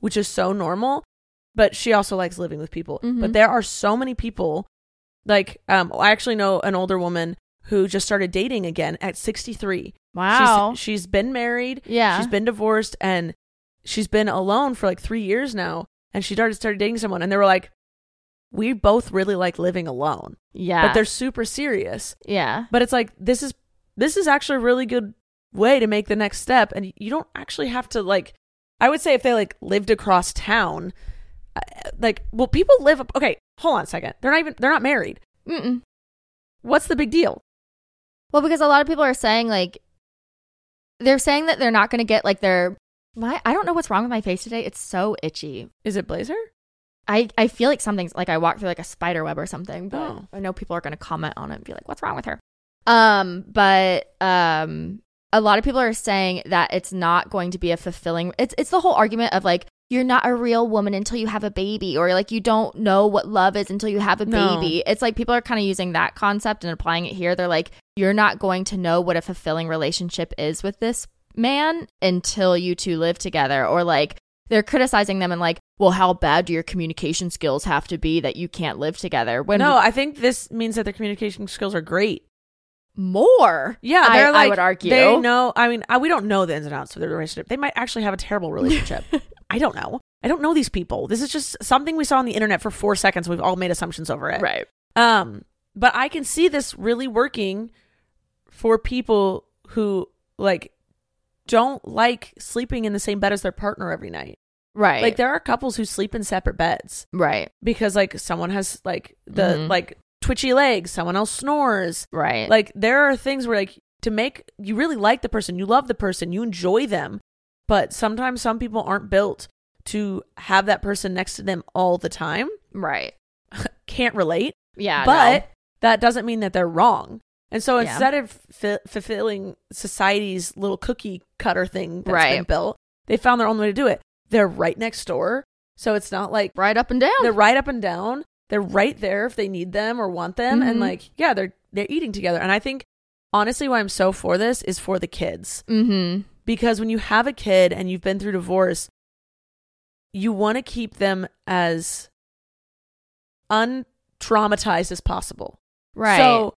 Speaker 2: which is so normal. But she also likes living with people.
Speaker 3: Mhm.
Speaker 2: But there are so many people, like, um, I actually know an older woman who just started dating again at sixty-three.
Speaker 3: Wow.
Speaker 2: She's, she's been married.
Speaker 3: Yeah.
Speaker 2: She's been divorced, and she's been alone for like three years now. And she started, started dating someone, and they were like, we both really like living alone.
Speaker 3: Yeah.
Speaker 2: But they're super serious.
Speaker 3: Yeah.
Speaker 2: But it's like, this is, this is actually a really good way to make the next step. And you don't actually have to, like, I would say if they like lived across town, like, well, people live up. Okay, hold on a second. They're not even, they're not married.
Speaker 3: Mm-mm.
Speaker 2: What's the big deal?
Speaker 3: Well, because a lot of people are saying, like, they're saying that they're not going to get, like, their, my, I don't know what's wrong with my face today. It's so itchy.
Speaker 2: Is it Blazer?
Speaker 3: I, I feel like something's, like, I walked through, like, a spider web or something, but
Speaker 2: Oh.
Speaker 3: I know people are going to comment on it and be like, what's wrong with her? Um, but, um, a lot of people are saying that it's not going to be a fulfilling, it's, it's the whole argument of, like, you're not a real woman until you have a baby, or like you don't know what love is until you have a
Speaker 2: No.
Speaker 3: baby. It's like people are kind of using that concept and applying it here. They're like, you're not going to know what a fulfilling relationship is with this man until you two live together. Or like they're criticizing them and like, well, how bad do your communication skills have to be that you can't live together? When
Speaker 2: No, I think this means that their communication skills are great.
Speaker 3: more,
Speaker 2: Yeah,
Speaker 3: I,
Speaker 2: they're like,
Speaker 3: I would argue.
Speaker 2: They know, I mean, I, we don't know the ins and outs of their relationship. They might actually have a terrible relationship. I don't know. I don't know these people. This is just something we saw on the internet for four seconds. We've all made assumptions over it.
Speaker 3: Right.
Speaker 2: Um, but I can see this really working for people who like don't like sleeping in the same bed as their partner every night.
Speaker 3: Right.
Speaker 2: Like there are couples who sleep in separate beds
Speaker 3: right.
Speaker 2: because like someone has like the
Speaker 3: Mhm.
Speaker 2: like twitchy legs, someone else snores.
Speaker 3: Right.
Speaker 2: Like there are things where like to make you really like the person, you love the person, you enjoy them, but sometimes some people aren't built to have that person next to them all the time.
Speaker 3: right.
Speaker 2: Can't relate.
Speaker 3: Yeah.
Speaker 2: But
Speaker 3: no.
Speaker 2: that doesn't mean that they're wrong. And so
Speaker 3: Yeah.
Speaker 2: instead of f- fulfilling society's little cookie cutter thing that's been
Speaker 3: Right.
Speaker 2: built, they found their own way to do it. They're right next door. So it's not like
Speaker 3: right up and down.
Speaker 2: they're right up and down. They're right there if they need them or want them. And
Speaker 3: Mhm.
Speaker 2: like, yeah, they're they're eating together. And I think honestly why I'm so for this is for the kids.
Speaker 3: Mm-hmm.
Speaker 2: Because when you have a kid and you've been through divorce, you want to keep them as untraumatized as possible.
Speaker 3: Right.
Speaker 2: So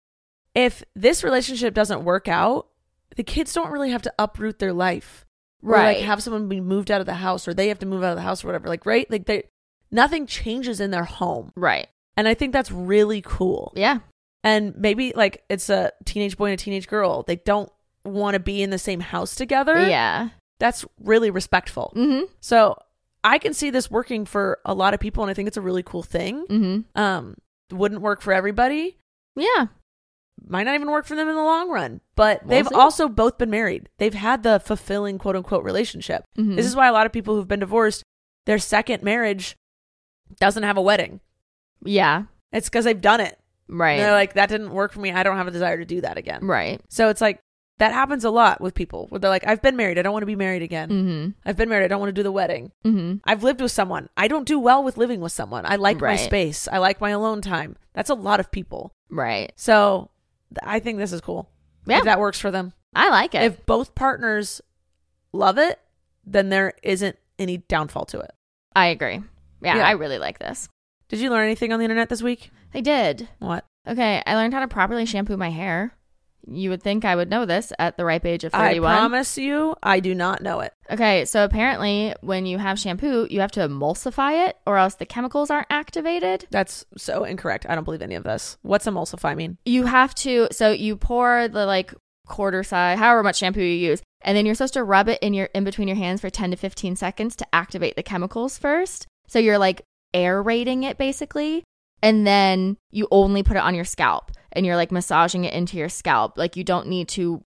Speaker 2: if this relationship doesn't work out, the kids don't really have to uproot their life. Or
Speaker 3: Right.
Speaker 2: like have someone be moved out of the house or they have to move out of the house or whatever. Like, right? Like they nothing changes in their home.
Speaker 3: right.
Speaker 2: And I think that's really cool.
Speaker 3: Yeah.
Speaker 2: And maybe like it's a teenage boy and a teenage girl. They don't want to be in the same house together.
Speaker 3: Yeah.
Speaker 2: That's really respectful.
Speaker 3: Mm-hmm.
Speaker 2: So I can see this working for a lot of people, and I think it's a really cool thing.
Speaker 3: Mm-hmm.
Speaker 2: Um, wouldn't work for everybody.
Speaker 3: Yeah.
Speaker 2: Might not even work for them in the long run. But
Speaker 3: We'll
Speaker 2: they've
Speaker 3: see.
Speaker 2: also both been married. They've had the fulfilling quote unquote relationship.
Speaker 3: Mhm.
Speaker 2: This is why a lot of people who've been divorced, their second marriage doesn't have a wedding.
Speaker 3: Yeah.
Speaker 2: It's because they've done it.
Speaker 3: Right.
Speaker 2: They're like, that didn't work for me. I don't have a desire to do that again.
Speaker 3: right.
Speaker 2: So it's like, that happens a lot with people where they're like, I've been married. I don't want to be married again.
Speaker 3: Mm-hmm.
Speaker 2: I've been married. I don't want to do the wedding.
Speaker 3: Mm-hmm.
Speaker 2: I've lived with someone. I don't do well with living with someone. I like my
Speaker 3: Right.
Speaker 2: space. I like my alone time. That's a lot of people.
Speaker 3: Right.
Speaker 2: So th- I think this is cool.
Speaker 3: Yeah.
Speaker 2: If that works for them.
Speaker 3: I like it.
Speaker 2: If both partners love it, then there isn't any downfall to it.
Speaker 3: I agree. Yeah,
Speaker 2: Yeah.
Speaker 3: I really like this.
Speaker 2: Did you learn anything on the internet this week?
Speaker 3: I did.
Speaker 2: What?
Speaker 3: Okay, I learned how to properly shampoo my hair. You would think I would know this at the ripe age of
Speaker 2: I
Speaker 3: thirty-one.
Speaker 2: promise you, I do not know it.
Speaker 3: Okay, so apparently when you have shampoo, you have to emulsify it or else the chemicals aren't activated.
Speaker 2: That's so incorrect. I don't believe any of this. What's emulsify mean?
Speaker 3: You have to, so you pour the like quarter size, however much shampoo you use, and then you're supposed to rub it in your in between your hands for ten to fifteen seconds to activate the chemicals first. So you're like aerating it basically, and then you only put it on your scalp and you're like massaging it into your scalp. Like you don't need to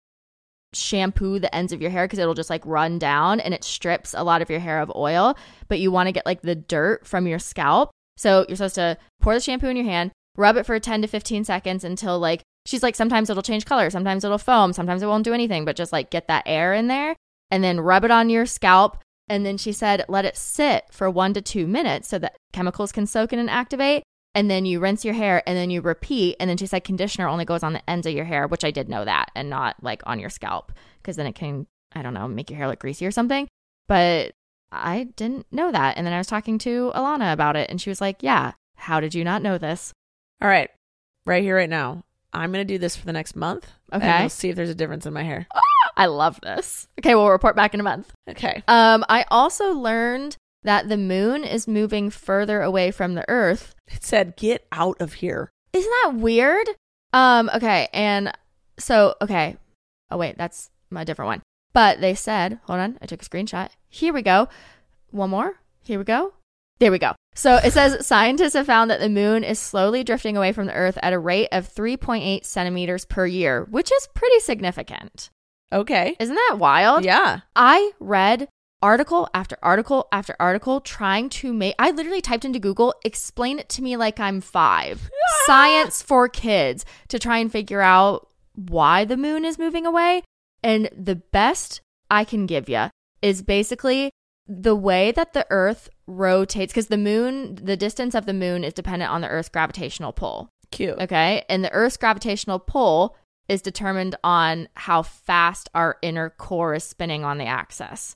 Speaker 3: shampoo the ends of your hair because it'll just like run down and it strips a lot of your hair of oil, but you want to get like the dirt from your scalp. So you're supposed to pour the shampoo in your hand, rub it for ten to fifteen seconds until like, she's like, sometimes it'll change color, sometimes it'll foam, sometimes it won't do anything, but just like get that air in there and then rub it on your scalp. And then she said, let it sit for one to two minutes so that chemicals can soak in and activate. And then you rinse your hair and then you repeat. And then she said conditioner only goes on the ends of your hair, which I did know that, and not like on your scalp because then it can, I don't know, make your hair look greasy or something. But I didn't know that. And then I was talking to Alana about it, and she was like, yeah, how did you not know this?
Speaker 2: All right. Right here, right now. I'm going to do this for the next month.
Speaker 3: Okay.
Speaker 2: And we'll see if there's a difference in my hair.
Speaker 3: I love this. Okay, we'll report back in a month.
Speaker 2: Okay.
Speaker 3: Um, I also learned that the moon is moving further away from the Earth.
Speaker 2: It said, get out of here.
Speaker 3: Isn't that weird? Um, okay, and so, okay. Oh, wait, that's a different one. But they said, hold on, I took a screenshot. Here we go. One more. Here we go. There we go. So it says scientists have found that the moon is slowly drifting away from the Earth at a rate of three point eight centimeters per year, which is pretty significant.
Speaker 2: Okay.
Speaker 3: Isn't that wild?
Speaker 2: Yeah.
Speaker 3: I read article after article after article trying to make, I literally typed into Google, explain it to me like I'm five. Science for kids, to try and figure out why the moon is moving away. And the best I can give you is basically the way that the Earth rotates, because the moon, the distance of the moon is dependent on the Earth's gravitational pull.
Speaker 2: Cute.
Speaker 3: Okay. And the Earth's gravitational pull is determined on how fast our inner core is spinning on the axis.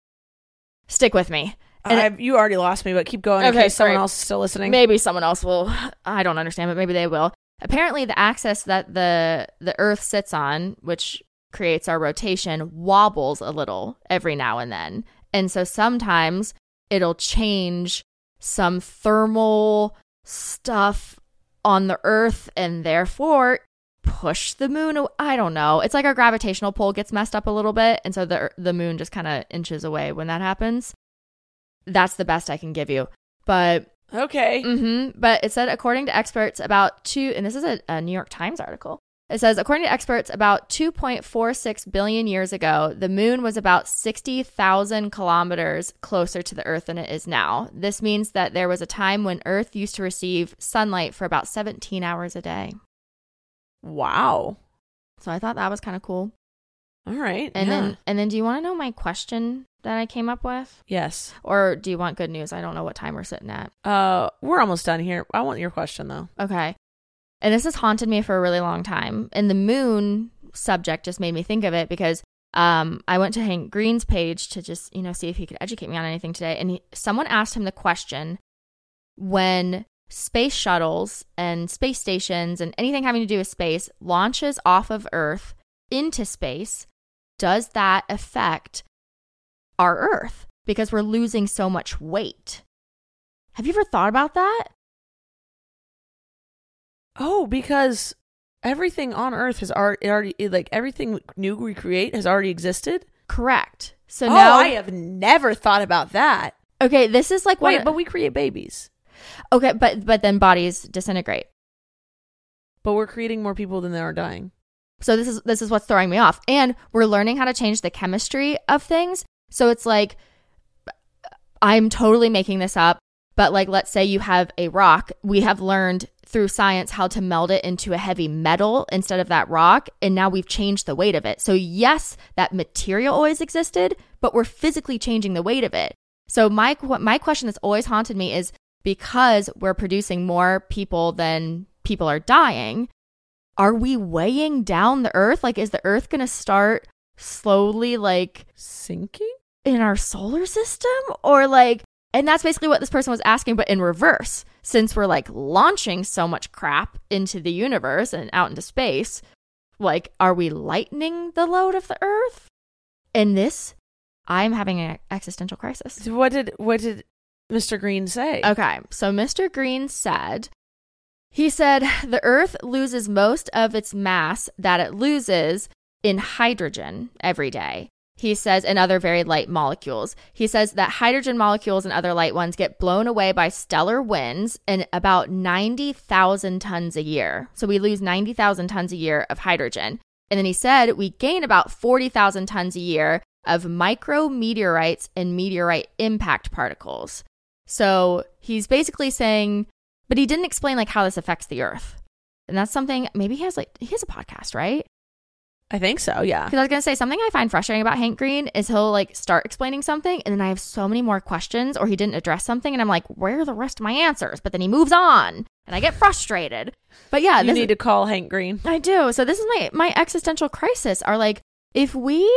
Speaker 3: Stick with me. And
Speaker 2: I've, you already lost me, but keep going in
Speaker 3: Okay,
Speaker 2: case someone
Speaker 3: sorry.
Speaker 2: else is still listening.
Speaker 3: Maybe someone else will. I don't understand, but maybe they will. Apparently, the axis that the the Earth sits on, which creates our rotation, wobbles a little every now and then. And so sometimes it'll change some thermal stuff on the Earth and therefore push the moon. aw- I don't know. It's like our gravitational pull gets messed up a little bit. And so the the moon just kind of inches away when that happens. That's the best I can give you. But
Speaker 2: Okay.
Speaker 3: Mm-hmm. But it said, according to experts, about two, and this is a, a New York Times article. It says, according to experts, about two point four six billion years ago, the moon was about sixty thousand kilometers closer to the Earth than it is now. This means that there was a time when Earth used to receive sunlight for about seventeen hours a day.
Speaker 2: Wow.
Speaker 3: So I thought that was kind of cool.
Speaker 2: All right.
Speaker 3: And
Speaker 2: yeah.
Speaker 3: then, and then, do you want to know my question that I came up with,
Speaker 2: Yes.
Speaker 3: or do you want good news? I don't know what time we're sitting at.
Speaker 2: Uh, we're almost done here. I want your question though.
Speaker 3: Okay. And this has haunted me for a really long time. And the moon subject just made me think of it because um, I went to Hank Green's page to just, you know, see if he could educate me on anything today. And he, someone asked him the question, when space shuttles and space stations and anything having to do with space launches off of Earth into space, does that affect our Earth? Because we're losing so much weight. Have you ever thought about that?
Speaker 2: Oh, because everything on Earth has already, already like everything new we create has already existed.
Speaker 3: Correct. So
Speaker 2: oh,
Speaker 3: now
Speaker 2: I have never thought about that.
Speaker 3: Okay, this is like
Speaker 2: Wait,
Speaker 3: one,
Speaker 2: but we create babies.
Speaker 3: okay, but but then bodies disintegrate.
Speaker 2: But we're creating more people than they are dying.
Speaker 3: So this is this is what's throwing me off. And we're learning how to change the chemistry of things. So it's like, I'm totally making this up, but like, let's say you have a rock. We have learned through science how to meld it into a heavy metal instead of that rock. And now we've changed the weight of it. So yes, that material always existed, but we're physically changing the weight of it. So my my question that's always haunted me is, because we're producing more people than people are dying, are we weighing down the Earth? Like, is the Earth going to start slowly, like,
Speaker 2: Sinking?
Speaker 3: in our solar system? Or like, and that's basically what this person was asking, but in reverse. Since we're like launching so much crap into the universe and out into space, like, are we lightening the load of the Earth? In this, I'm having an existential crisis.
Speaker 2: What did what did Mister Green say?
Speaker 3: Okay, so Mister Green said, he said, the Earth loses most of its mass that it loses in hydrogen every day. He says, and other very light molecules. He says that hydrogen molecules and other light ones get blown away by stellar winds in about ninety thousand tons a year. So we lose ninety thousand tons a year of hydrogen. And then he said we gain about forty thousand tons a year of micrometeorites and meteorite impact particles. So he's basically saying, but he didn't explain like how this affects the Earth. And that's something, maybe he has like, he has a podcast, right?
Speaker 2: I think so, yeah.
Speaker 3: Because I was going to say, something I find frustrating about Hank Green is he'll like start explaining something and then I have so many more questions, or he didn't address something and I'm like, where are the rest of my answers? But then he moves on and I get frustrated. But yeah,
Speaker 2: You
Speaker 3: this
Speaker 2: need
Speaker 3: is,
Speaker 2: to call Hank Green.
Speaker 3: I do. So this is my, my existential crisis, are like, if we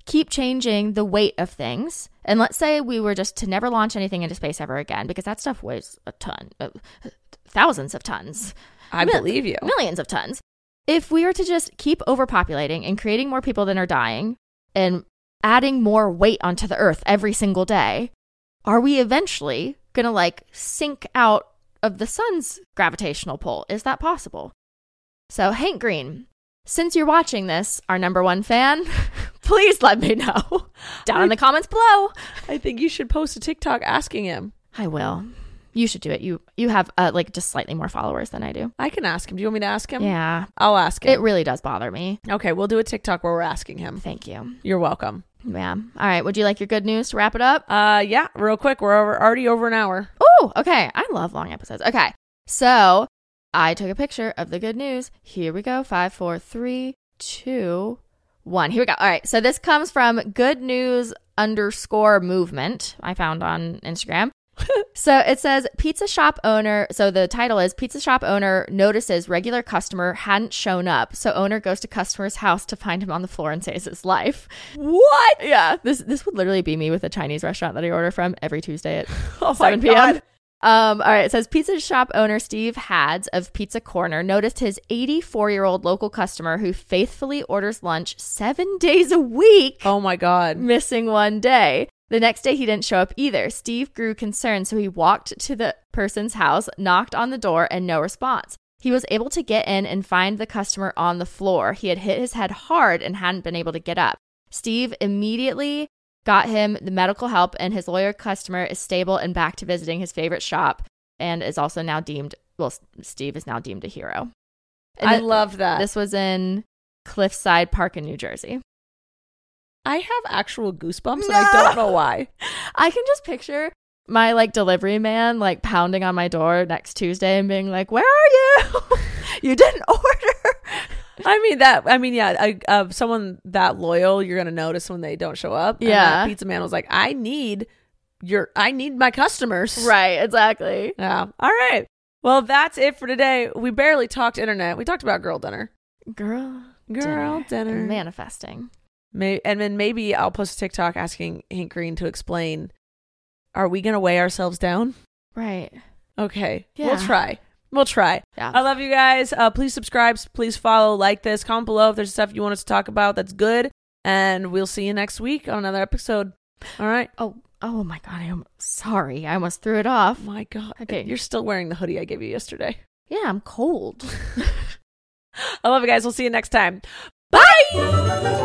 Speaker 3: keep changing the weight of things, and let's say we were just to never launch anything into space ever again, because that stuff weighs a ton, uh, thousands of tons.
Speaker 2: I
Speaker 3: Mil-
Speaker 2: believe you.
Speaker 3: Millions of tons. If we were to just keep overpopulating and creating more people than are dying and adding more weight onto the earth every single day, are we eventually going to like sink out of the sun's gravitational pull? Is that possible? So Hank Green, since you're watching this, our number one fan, please let me know down in the comments below.
Speaker 2: I think you should post a TikTok asking him.
Speaker 3: I will. You should do it. You you have uh, like just slightly more followers than I do.
Speaker 2: I can ask him. Do you want me to ask him?
Speaker 3: Yeah.
Speaker 2: I'll ask him.
Speaker 3: It really does bother me.
Speaker 2: Okay, we'll do a TikTok where we're asking him.
Speaker 3: Thank you.
Speaker 2: You're welcome.
Speaker 3: Yeah. All right. Would you like your good news to wrap it up?
Speaker 2: Uh, yeah, real quick. We're over, already over an hour.
Speaker 3: Oh, okay. I love long episodes. Okay. So I took a picture of the good news. Here we go. Five, four, three, two, one. Here we go. All right. So this comes from good news underscore movement I found on Instagram. So it says pizza shop owner. So the title is pizza shop owner notices regular customer hadn't shown up. So owner goes to customer's house to find him on the floor and saves his life.
Speaker 2: What?
Speaker 3: Yeah. This this would literally be me with a Chinese restaurant that I order from every Tuesday at
Speaker 2: Oh
Speaker 3: seven
Speaker 2: my
Speaker 3: p.m.
Speaker 2: God.
Speaker 3: Um, all right. It says pizza shop owner Steve Hads of Pizza Corner noticed his eighty-four-year-old local customer who faithfully orders lunch seven days a week.
Speaker 2: Oh my God.
Speaker 3: Missing one day. The next day, he didn't show up either. Steve grew concerned, so he walked to the person's house, knocked on the door, and no response. He was able to get in and find the customer on the floor. He had hit his head hard and hadn't been able to get up. Steve immediately got him the medical help, and his lawyer customer is stable and back to visiting his favorite shop and is also now deemed, well, Steve is now deemed a hero. And
Speaker 2: I
Speaker 3: th-
Speaker 2: love that.
Speaker 3: This was in Cliffside Park in New Jersey.
Speaker 2: I have actual goosebumps,
Speaker 3: No!
Speaker 2: and I don't know why.
Speaker 3: I can just picture my like delivery man like pounding on my door next Tuesday and being like, "Where are you? You didn't order."
Speaker 2: I mean that. I mean, yeah. I, uh, someone that loyal, you're gonna notice when they don't show up. And
Speaker 3: Yeah.
Speaker 2: that pizza man was like, "I need your. I need my customers."
Speaker 3: Right. Exactly.
Speaker 2: Yeah. All right. Well, that's it for today. We barely talked internet. We talked about girl dinner.
Speaker 3: Girl.
Speaker 2: Girl dinner.
Speaker 3: Manifesting.
Speaker 2: May- and then maybe I'll post a TikTok asking Hank Green to explain, are we going to weigh ourselves down?
Speaker 3: Right.
Speaker 2: Okay.
Speaker 3: Yeah.
Speaker 2: We'll try. We'll try.
Speaker 3: Yeah.
Speaker 2: I love you guys. Uh, please subscribe. Please follow, like this. Comment below if there's stuff you want us to talk about that's good. And we'll see you next week on another episode. All right.
Speaker 3: Oh, oh my God. I'm sorry. I almost threw it off.
Speaker 2: My God.
Speaker 3: Okay.
Speaker 2: You're still wearing the hoodie I gave you yesterday.
Speaker 3: Yeah, I'm cold.
Speaker 2: I love you guys. We'll see you next time. Bye.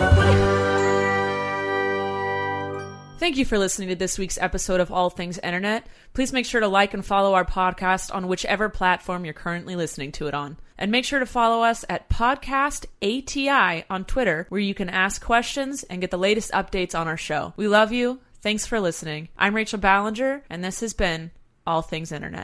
Speaker 2: Thank you for listening to this week's episode of All Things Internet. Please make sure to like and follow our podcast on whichever platform you're currently listening to it on. And make sure to follow us at Podcast A T I on Twitter, where you can ask questions and get the latest updates on our show. We love you. Thanks for listening. I'm Rachel Ballinger, and this has been All Things Internet.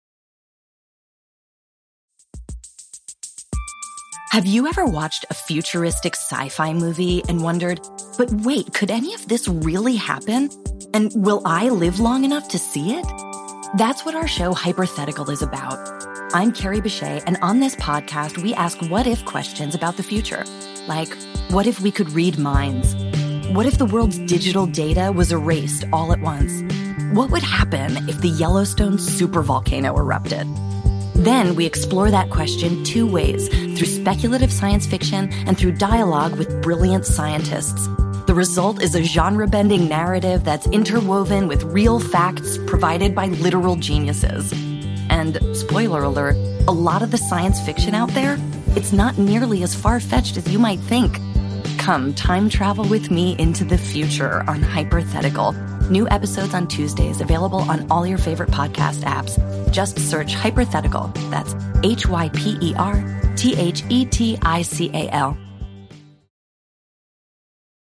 Speaker 1: Have you ever watched a futuristic sci-fi movie and wondered, but wait, could any of this really happen? And will I live long enough to see it? That's what our show Hypothetical is about. I'm Carrie Bechet, and on this podcast, we ask what-if questions about the future. Like, what if we could read minds? What if the world's digital data was erased all at once? What would happen if the Yellowstone supervolcano erupted? Then we explore that question two ways, through speculative science fiction and through dialogue with brilliant scientists. The result is a genre-bending narrative that's interwoven with real facts provided by literal geniuses. And, spoiler alert, a lot of the science fiction out there, it's not nearly as far-fetched as you might think. Come time travel with me into the future on Hypothetical. New episodes on Tuesdays, available on all your favorite podcast apps. Just search Hypothetical. That's H Y P E R T H E T I C A L.